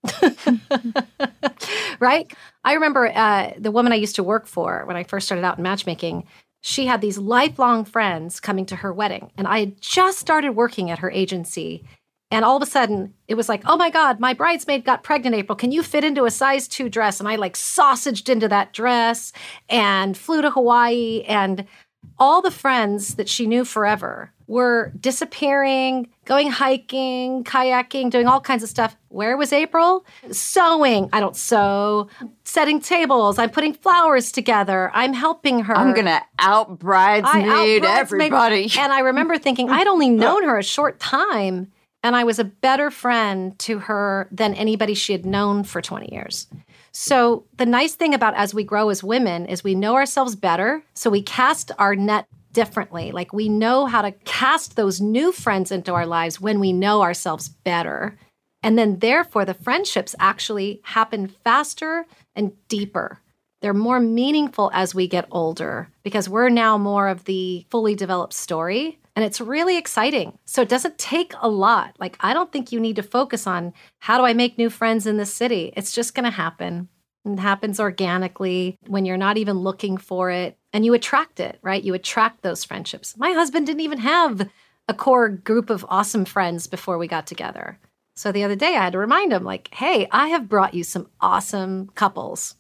Right? I remember uh, the woman I used to work for when I first started out in matchmaking, she had these lifelong friends coming to her wedding. And I had just started working at her agency. And all of a sudden, it was like, oh my God, my bridesmaid got pregnant, April. Can you fit into a size two dress? And I like sausaged into that dress and flew to Hawaii. And all the friends that she knew forever were disappearing, going hiking, kayaking, doing all kinds of stuff. Where was April? Sewing. I don't sew. Setting tables. I'm putting flowers together. I'm helping her. I'm going to out bridesmaid everybody. And I remember thinking, I'd only known her a short time. And I was a better friend to her than anybody she had known for twenty years. So the nice thing about as we grow as women is we know ourselves better. So we cast our net differently. Like we know how to cast those new friends into our lives when we know ourselves better. And then therefore the friendships actually happen faster and deeper. They're more meaningful as we get older because we're now more of the fully developed story. And it's really exciting. So it doesn't take a lot. Like, I don't think you need to focus on how do I make new friends in this city? It's just going to happen. It happens organically when you're not even looking for it. And you attract it, right? You attract those friendships. My husband didn't even have a core group of awesome friends before we got together. So the other day I had to remind him, like, hey, I have brought you some awesome couples.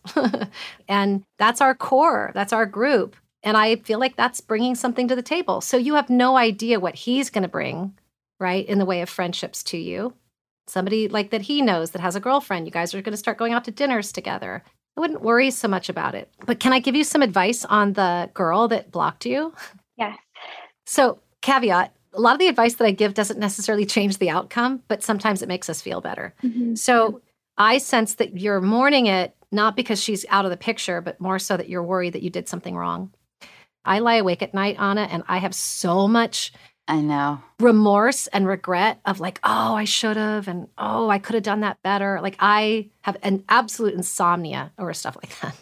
And that's our core. That's our group. And I feel like that's bringing something to the table. So you have no idea what he's going to bring, right, in the way of friendships to you. Somebody like that he knows that has a girlfriend. You guys are going to start going out to dinners together. I wouldn't worry so much about it. But can I give you some advice on the girl that blocked you? Yes. So caveat, a lot of the advice that I give doesn't necessarily change the outcome, but sometimes it makes us feel better. Mm-hmm. So I sense that you're mourning it, not because she's out of the picture, but more so that you're worried that you did something wrong. I lie awake at night, Anna, and I have so much I know remorse and regret of like, oh, I should have, and oh, I could have done that better. Like I have an absolute insomnia over stuff like that.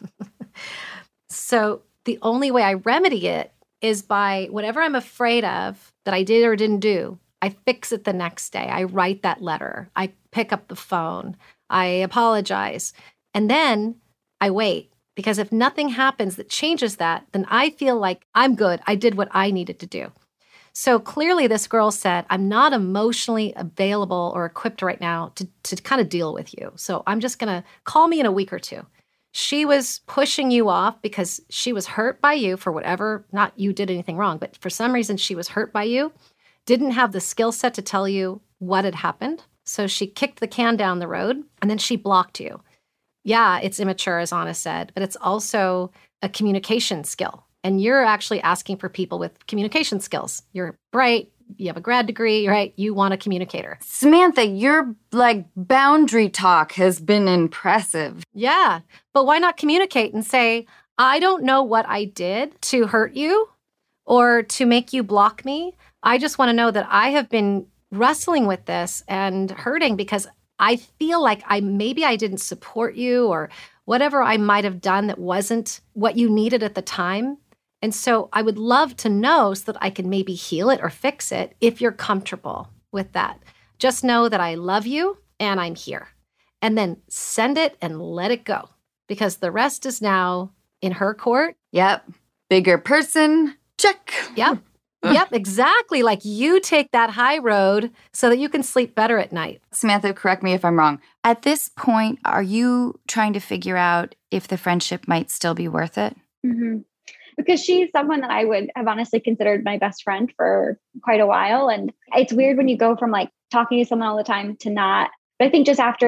So the only way I remedy it is by whatever I'm afraid of that I did or didn't do, I fix it the next day. I write that letter. I pick up the phone. I apologize. And then I wait. Because if nothing happens that changes that, then I feel like I'm good. I did what I needed to do. So clearly this girl said, I'm not emotionally available or equipped right now to, to kind of deal with you. So I'm just going to call me in a week or two. She was pushing you off because she was hurt by you for whatever, not you did anything wrong, but for some reason she was hurt by you, didn't have the skill set to tell you what had happened. So she kicked the can down the road and then she blocked you. Yeah, it's immature, as Anna said, but it's also a communication skill. And you're actually asking for people with communication skills. You're bright, you have a grad degree, right? You want a communicator. Samantha, your like boundary talk has been impressive. Yeah, but why not communicate and say, I don't know what I did to hurt you or to make you block me. I just want to know that I have been wrestling with this and hurting because I feel like I maybe I didn't support you or whatever I might have done that wasn't what you needed at the time. And so I would love to know so that I can maybe heal it or fix it if you're comfortable with that. Just know that I love you and I'm here. And then send it and let it go because the rest is now in her court. Yep. Bigger person. Check. Yep. Yep, exactly. Like you take that high road so that you can sleep better at night. Samantha, correct me if I'm wrong. At this point, are you trying to figure out if the friendship might still be worth it? Mm-hmm. Because she's someone that I would have honestly considered my best friend for quite a while. And it's weird when you go from like talking to someone all the time to not. But I think just after that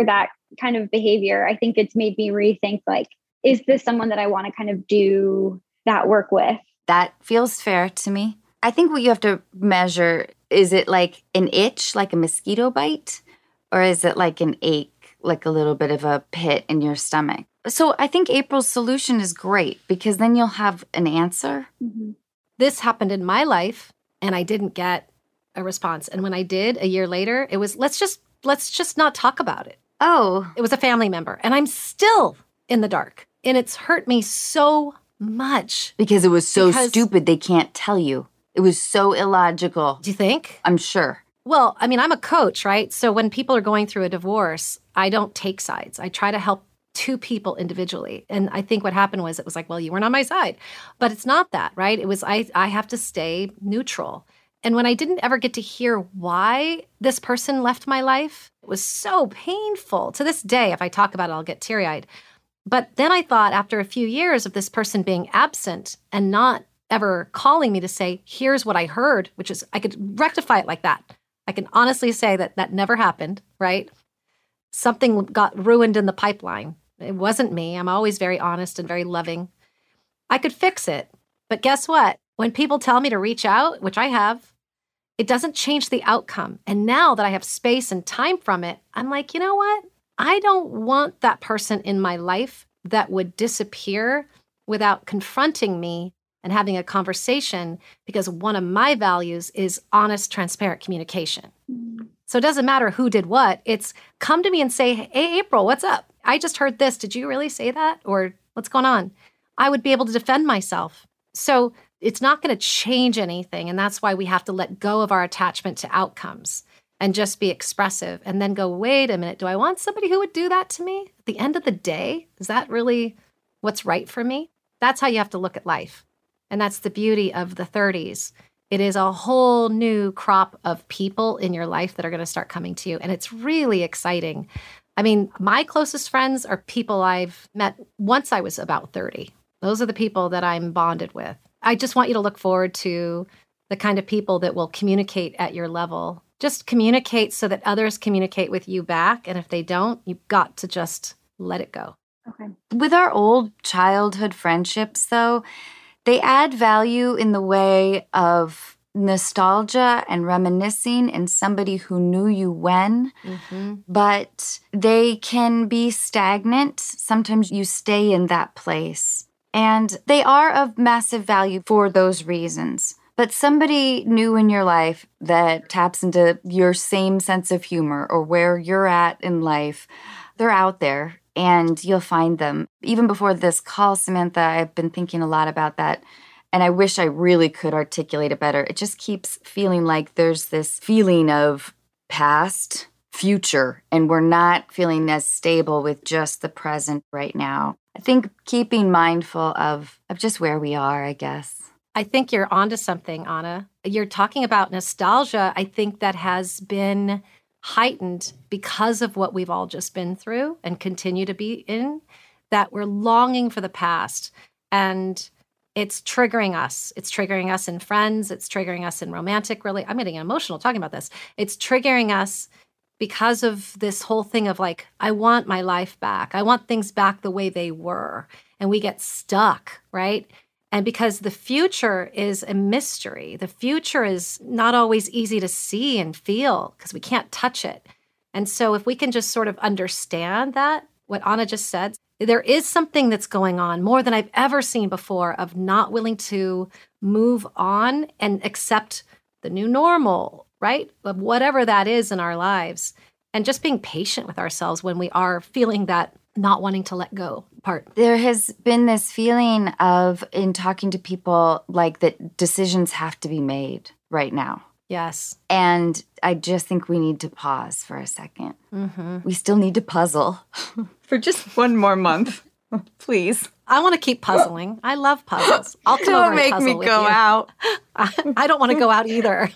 kind of behavior, I think it's made me rethink, like, is this someone that I want to kind of do that work with? That feels fair to me. I think what you have to measure, is it like an itch, like a mosquito bite? Or is it like an ache, like a little bit of a pit in your stomach? So I think April's solution is great because then you'll have an answer. Mm-hmm. This happened in my life and I didn't get a response. And when I did a year later, it was, let's just, let's just not talk about it. Oh. It was a family member and I'm still in the dark. And it's hurt me so much. Because it was so Because- stupid they can't tell you. It was so illogical. Do you think? I'm sure. Well, I mean, I'm a coach, right? So when people are going through a divorce, I don't take sides. I try to help two people individually. And I think what happened was it was like, well, you weren't on my side. But it's not that, right? It was I I have to stay neutral. And when I didn't ever get to hear why this person left my life, it was so painful. To this day, if I talk about it, I'll get teary-eyed. But then I thought after a few years of this person being absent and not ever calling me to say, here's what I heard, which is I could rectify it like that. I can honestly say that that never happened, right? Something got ruined in the pipeline. It wasn't me. I'm always very honest and very loving. I could fix it. But guess what? When people tell me to reach out, which I have, it doesn't change the outcome. And now that I have space and time from it, I'm like, you know what? I don't want that person in my life that would disappear without confronting me and having a conversation, because one of my values is honest, transparent communication. Mm-hmm. So it doesn't matter who did what. It's come to me and say, hey, April, what's up? I just heard this. Did you really say that? Or what's going on? I would be able to defend myself. So it's not going to change anything. And that's why we have to let go of our attachment to outcomes and just be expressive and then go, wait a minute, do I want somebody who would do that to me? At the end of the day, is that really what's right for me? That's how you have to look at life. And that's the beauty of the thirties. It is a whole new crop of people in your life that are going to start coming to you. And it's really exciting. I mean, my closest friends are people I've met once I was about thirty. Those are the people that I'm bonded with. I just want you to look forward to the kind of people that will communicate at your level. Just communicate so that others communicate with you back. And if they don't, you've got to just let it go. Okay. With our old childhood friendships, though, they add value in the way of nostalgia and reminiscing and somebody who knew you when, Mm-hmm. but they can be stagnant. Sometimes you stay in that place. And they are of massive value for those reasons. But somebody new in your life that taps into your same sense of humor or where you're at in life, they're out there and you'll find them. Even before this call, Samantha, I've been thinking a lot about that. And I wish I really could articulate it better. It just keeps feeling like there's this feeling of past, future, and we're not feeling as stable with just the present right now. I think keeping mindful of, of just where we are, I guess. I think you're onto something, Anna. You're talking about nostalgia. I think that has been heightened because of what we've all just been through and continue to be in, that we're longing for the past. And it's triggering us. It's triggering us in friends. It's triggering us in romantic, really. I'm getting emotional talking about this. It's triggering us because of this whole thing of like, I want my life back. I want things back the way they were. And we get stuck, right? And because the future is a mystery, the future is not always easy to see and feel because we can't touch it. And so if we can just sort of understand that, what Anna just said, there is something that's going on more than I've ever seen before of not willing to move on and accept the new normal, right? Of whatever that is in our lives. And just being patient with ourselves when we are feeling that not wanting to let go part. There has been this feeling of, in talking to people, like that decisions have to be made right now. Yes. And I just think we need to pause for a second. Mm-hmm. We still need to puzzle for just one more month, please. I want to keep puzzling. I love puzzles. I'll come Don't over and make puzzle me with go you. out. I, I don't want to go out either.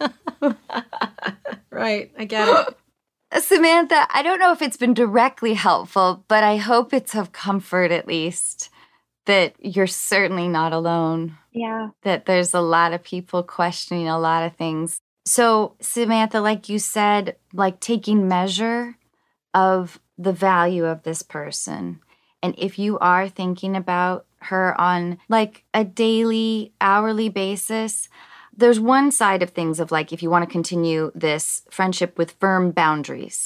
Right. I get it. Samantha, I don't know if it's been directly helpful, but I hope it's of comfort at least that you're certainly not alone. Yeah. That there's a lot of people questioning a lot of things. So, Samantha, like you said, like taking measure of the value of this person. And if you are thinking about her on like a daily, hourly basis, there's one side of things of like, if you want to continue this friendship with firm boundaries,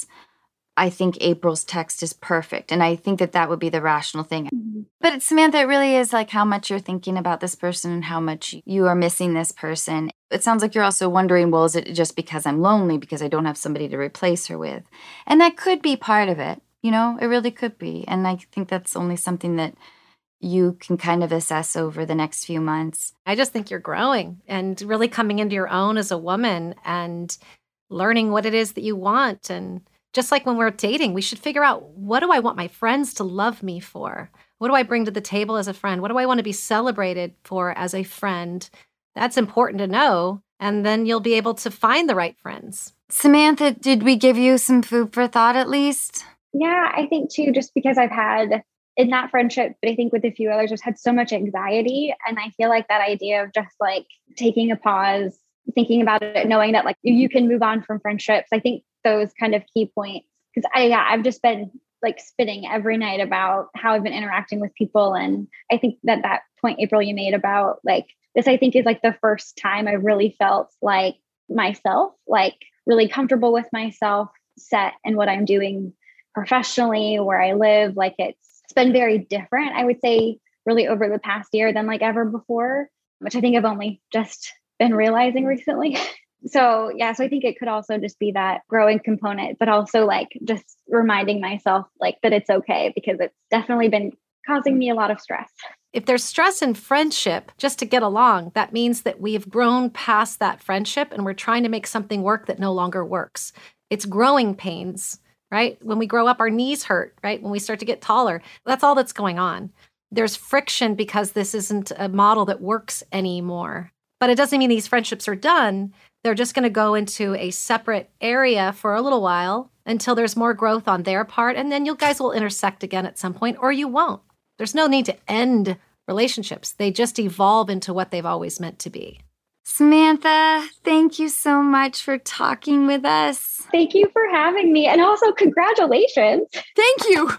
I think April's text is perfect. And I think that that would be the rational thing. Mm-hmm. But Samantha, it really is like how much you're thinking about this person and how much you are missing this person. It sounds like you're also wondering, well, is it just because I'm lonely because I don't have somebody to replace her with? And that could be part of it. You know, it really could be. And I think that's only something that you can kind of assess over the next few months. I just think you're growing and really coming into your own as a woman and learning what it is that you want. And just like when we're dating, we should figure out, what do I want my friends to love me for? What do I bring to the table as a friend? What do I want to be celebrated for as a friend? That's important to know. And then you'll be able to find the right friends. Samantha, did we give you some food for thought at least? Yeah, I think too, just because I've had in that friendship, but I think with a few others, just had so much anxiety. And I feel like that idea of just like taking a pause, thinking about it, knowing that like you can move on from friendships. I think those kind of key points, because I, yeah, I've just been like spitting every night about how I've been interacting with people. And I think that that point, April, you made about like this, I think is like the first time I really felt like myself, like really comfortable with myself, set in what I'm doing professionally, where I live. Like it's, it's been very different, I would say, really over the past year than like ever before, which I think I've only just been realizing recently. So yeah, so I think it could also just be that growing component, but also like just reminding myself like that it's okay, because it's definitely been causing me a lot of stress. If there's stress in friendship, just to get along, that means that we've grown past that friendship and we're trying to make something work that no longer works. It's growing pains, right? When we grow up, our knees hurt, right? When we start to get taller, that's all that's going on. There's friction because this isn't a model that works anymore. But it doesn't mean these friendships are done. They're just going to go into a separate area for a little while until there's more growth on their part. And then you guys will intersect again at some point, or you won't. There's no need to end relationships. They just evolve into what they've always meant to be. Samantha, thank you so much for talking with us. Thank you for having me. And also congratulations. Thank you.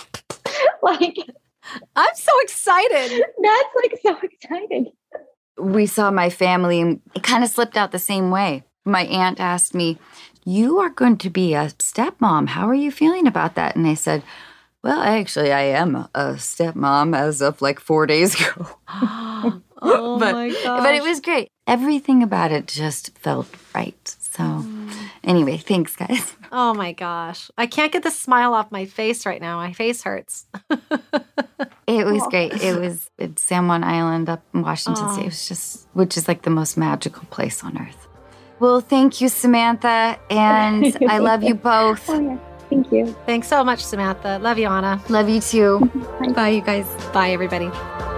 Like, I'm so excited. That's like so exciting. We saw my family and it kind of slipped out the same way. My aunt asked me, you are going to be a stepmom. How are you feeling about that? And I said, well, actually, I am a stepmom as of like four days ago. Oh but, my gosh. But it was great. Everything about it just felt right. So mm. anyway, thanks, guys. Oh my gosh. I can't get the smile off my face right now. My face hurts. It was great. It was at San Juan Island up in Washington oh. State. It was just, which is like the most magical place on earth. Well, thank you, Samantha. And I love you both. Oh, yeah. Thank you. Thanks so much, Samantha. Love you, Anna. Love you too. Bye. Bye, you guys. Bye, everybody.